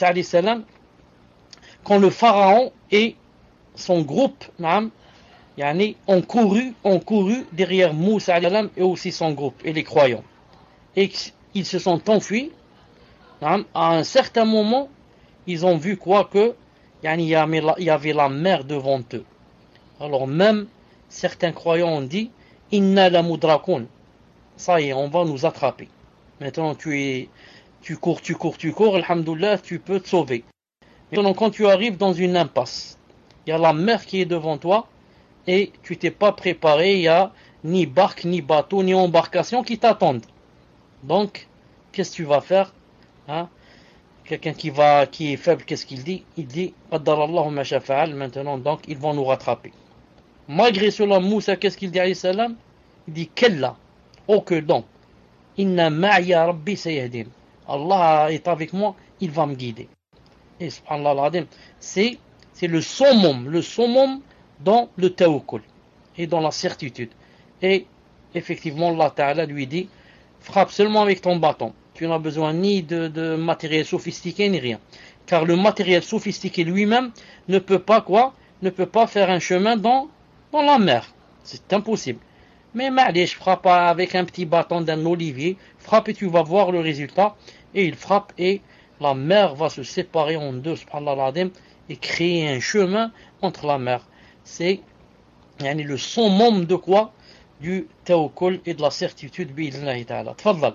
A: quand le pharaon et son groupe ont couru derrière Moussa alayhi salam et aussi son groupe et les croyants. Et ils se sont enfuis. À un certain moment, ils ont vu que il y avait la mer devant eux. Alors même certains croyants ont dit Inna la mudrakoun. Ça y est, on va nous attraper. Maintenant tu cours, alhamdoulilah, tu peux te sauver. Maintenant quand tu arrives dans une impasse, il y a la mer qui est devant toi et tu t'es pas préparé, il n'y a ni barque, ni bateau, ni embarcation qui t'attendent. Donc, qu'est-ce que tu vas faire? Quelqu'un qui est faible, qu'est-ce qu'il dit? Il dit Qaddarallahu ma shafa'al. Maintenant, donc, ils vont nous rattraper. Malgré cela, Moussa, qu'est-ce qu'il dit alayhi salam? Il dit Kella. Oh que donc, Inna ma'ya rabbi sayahdin. Allah est avec moi, il va me guider. Et subhanallah al-adim, c'est le summum dans le tawakkul et dans la certitude. Et effectivement, Allah Ta'ala lui dit frappe seulement avec ton bâton. tu n'as besoin ni de matériel sophistiqué ni rien. Car le matériel sophistiqué lui-même ne peut pas faire un chemin dans la mer. C'est impossible. Mais allez, je frappe avec un petit bâton d'un olivier, frappe et tu vas voir le résultat. Et il frappe et la mer va se séparer en deux, subhanallah al-azim, et créer un chemin entre la mer. C'est le summum de quoi? Du tawakkul et de la certitude bi'idhnillahi ta'ala. Tfaddal.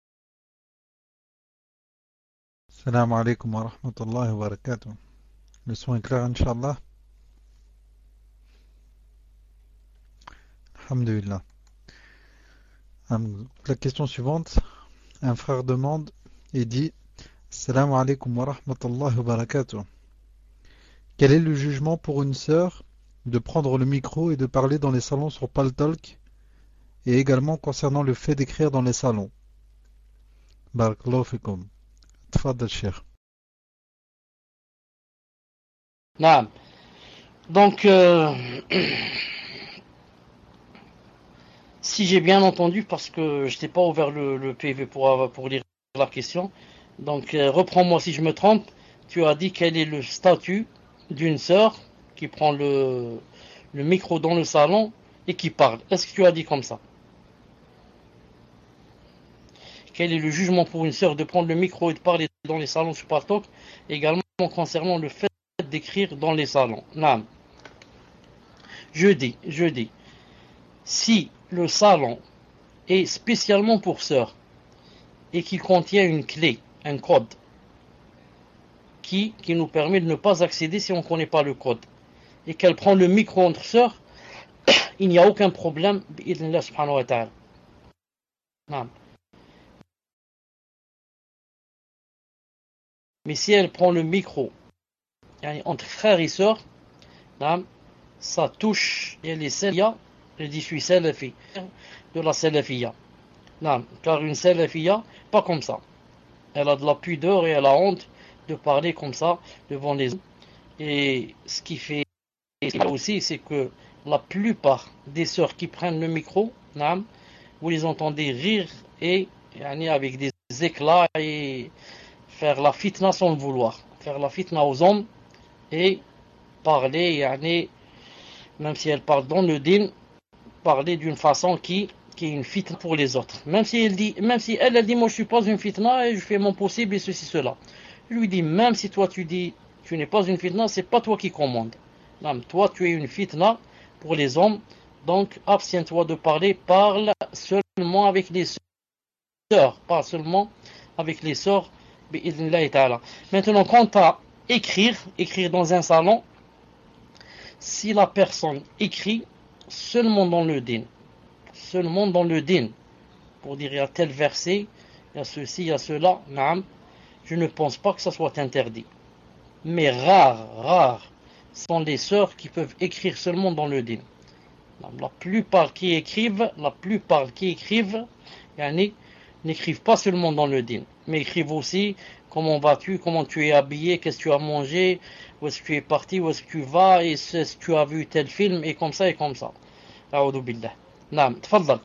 C: Salam alaikum wa rahmatullahi wa barakatuh. Le son est clair, Inch'Allah. Alhamdulillah. La question suivante. Un frère demande et dit Salam alaikum wa rahmatullahi wa barakatuh. Quel est le jugement pour une sœur de prendre le micro et de parler dans les salons sur Paltalk et également concernant le fait d'écrire dans les salons? Barakallahu fikum. Tfaddal Cheikh.
A: Naam. Donc, si j'ai bien entendu, parce que je n'ai pas ouvert le PV pour lire la question, donc reprends-moi si je me trompe. Tu as dit quel est le statut d'une sœur qui prend le micro dans le salon et qui parle. Est-ce que tu as dit comme ça? Quel est le jugement pour une sœur de prendre le micro et de parler dans les salons sur Paltalk, également concernant le fait d'écrire dans les salons? Non. Je dis, si le salon est spécialement pour sœurs et qu'il contient une clé, un code, qui nous permet de ne pas accéder si on ne connaît pas le code, et qu'elle prend le micro entre sœurs, il n'y a aucun problème, bi'idhnillah subhanahu wa ta'ala. Non. Mais si elle prend le micro entre frères et sœurs, ça touche les salafiyya, je dis je suis salafi, de la salafiyya. Car une salafiyya, pas comme ça. Elle a de la pudeur et elle a honte de parler comme ça devant les autres. Et ce qui fait aussi, c'est que la plupart des sœurs qui prennent le micro, vous les entendez rire et avec des éclats et faire la fitna sans le vouloir, faire la fitna aux hommes et parler, même si elle parle dans le din, parler d'une façon qui est une fitna pour les autres. Même si elle dit, moi je suis pas une fitna et je fais mon possible et ceci, cela. Je lui dis, même si toi tu dis, tu n'es pas une fitna, c'est pas toi qui commande. Non, toi tu es une fitna pour les hommes, donc abstiens-toi de parler, parle seulement avec les sœurs, pas seulement avec les sœurs. Maintenant, quant à écrire dans un salon, si la personne écrit seulement dans le din, pour dire il y a tel verset, il y a ceci, il y a cela, je ne pense pas que ça soit interdit. Mais rares sont les sœurs qui peuvent écrire seulement dans le din. La plupart qui écrivent, n'écrivent pas seulement dans le din, mais écrivent aussi comment vas-tu, comment tu es habillé, qu'est-ce que tu as mangé, où est-ce que tu es parti, où est-ce que tu vas, et est-ce que tu as vu tel film, et comme ça. A'udhu billah. Naam, tfaddal.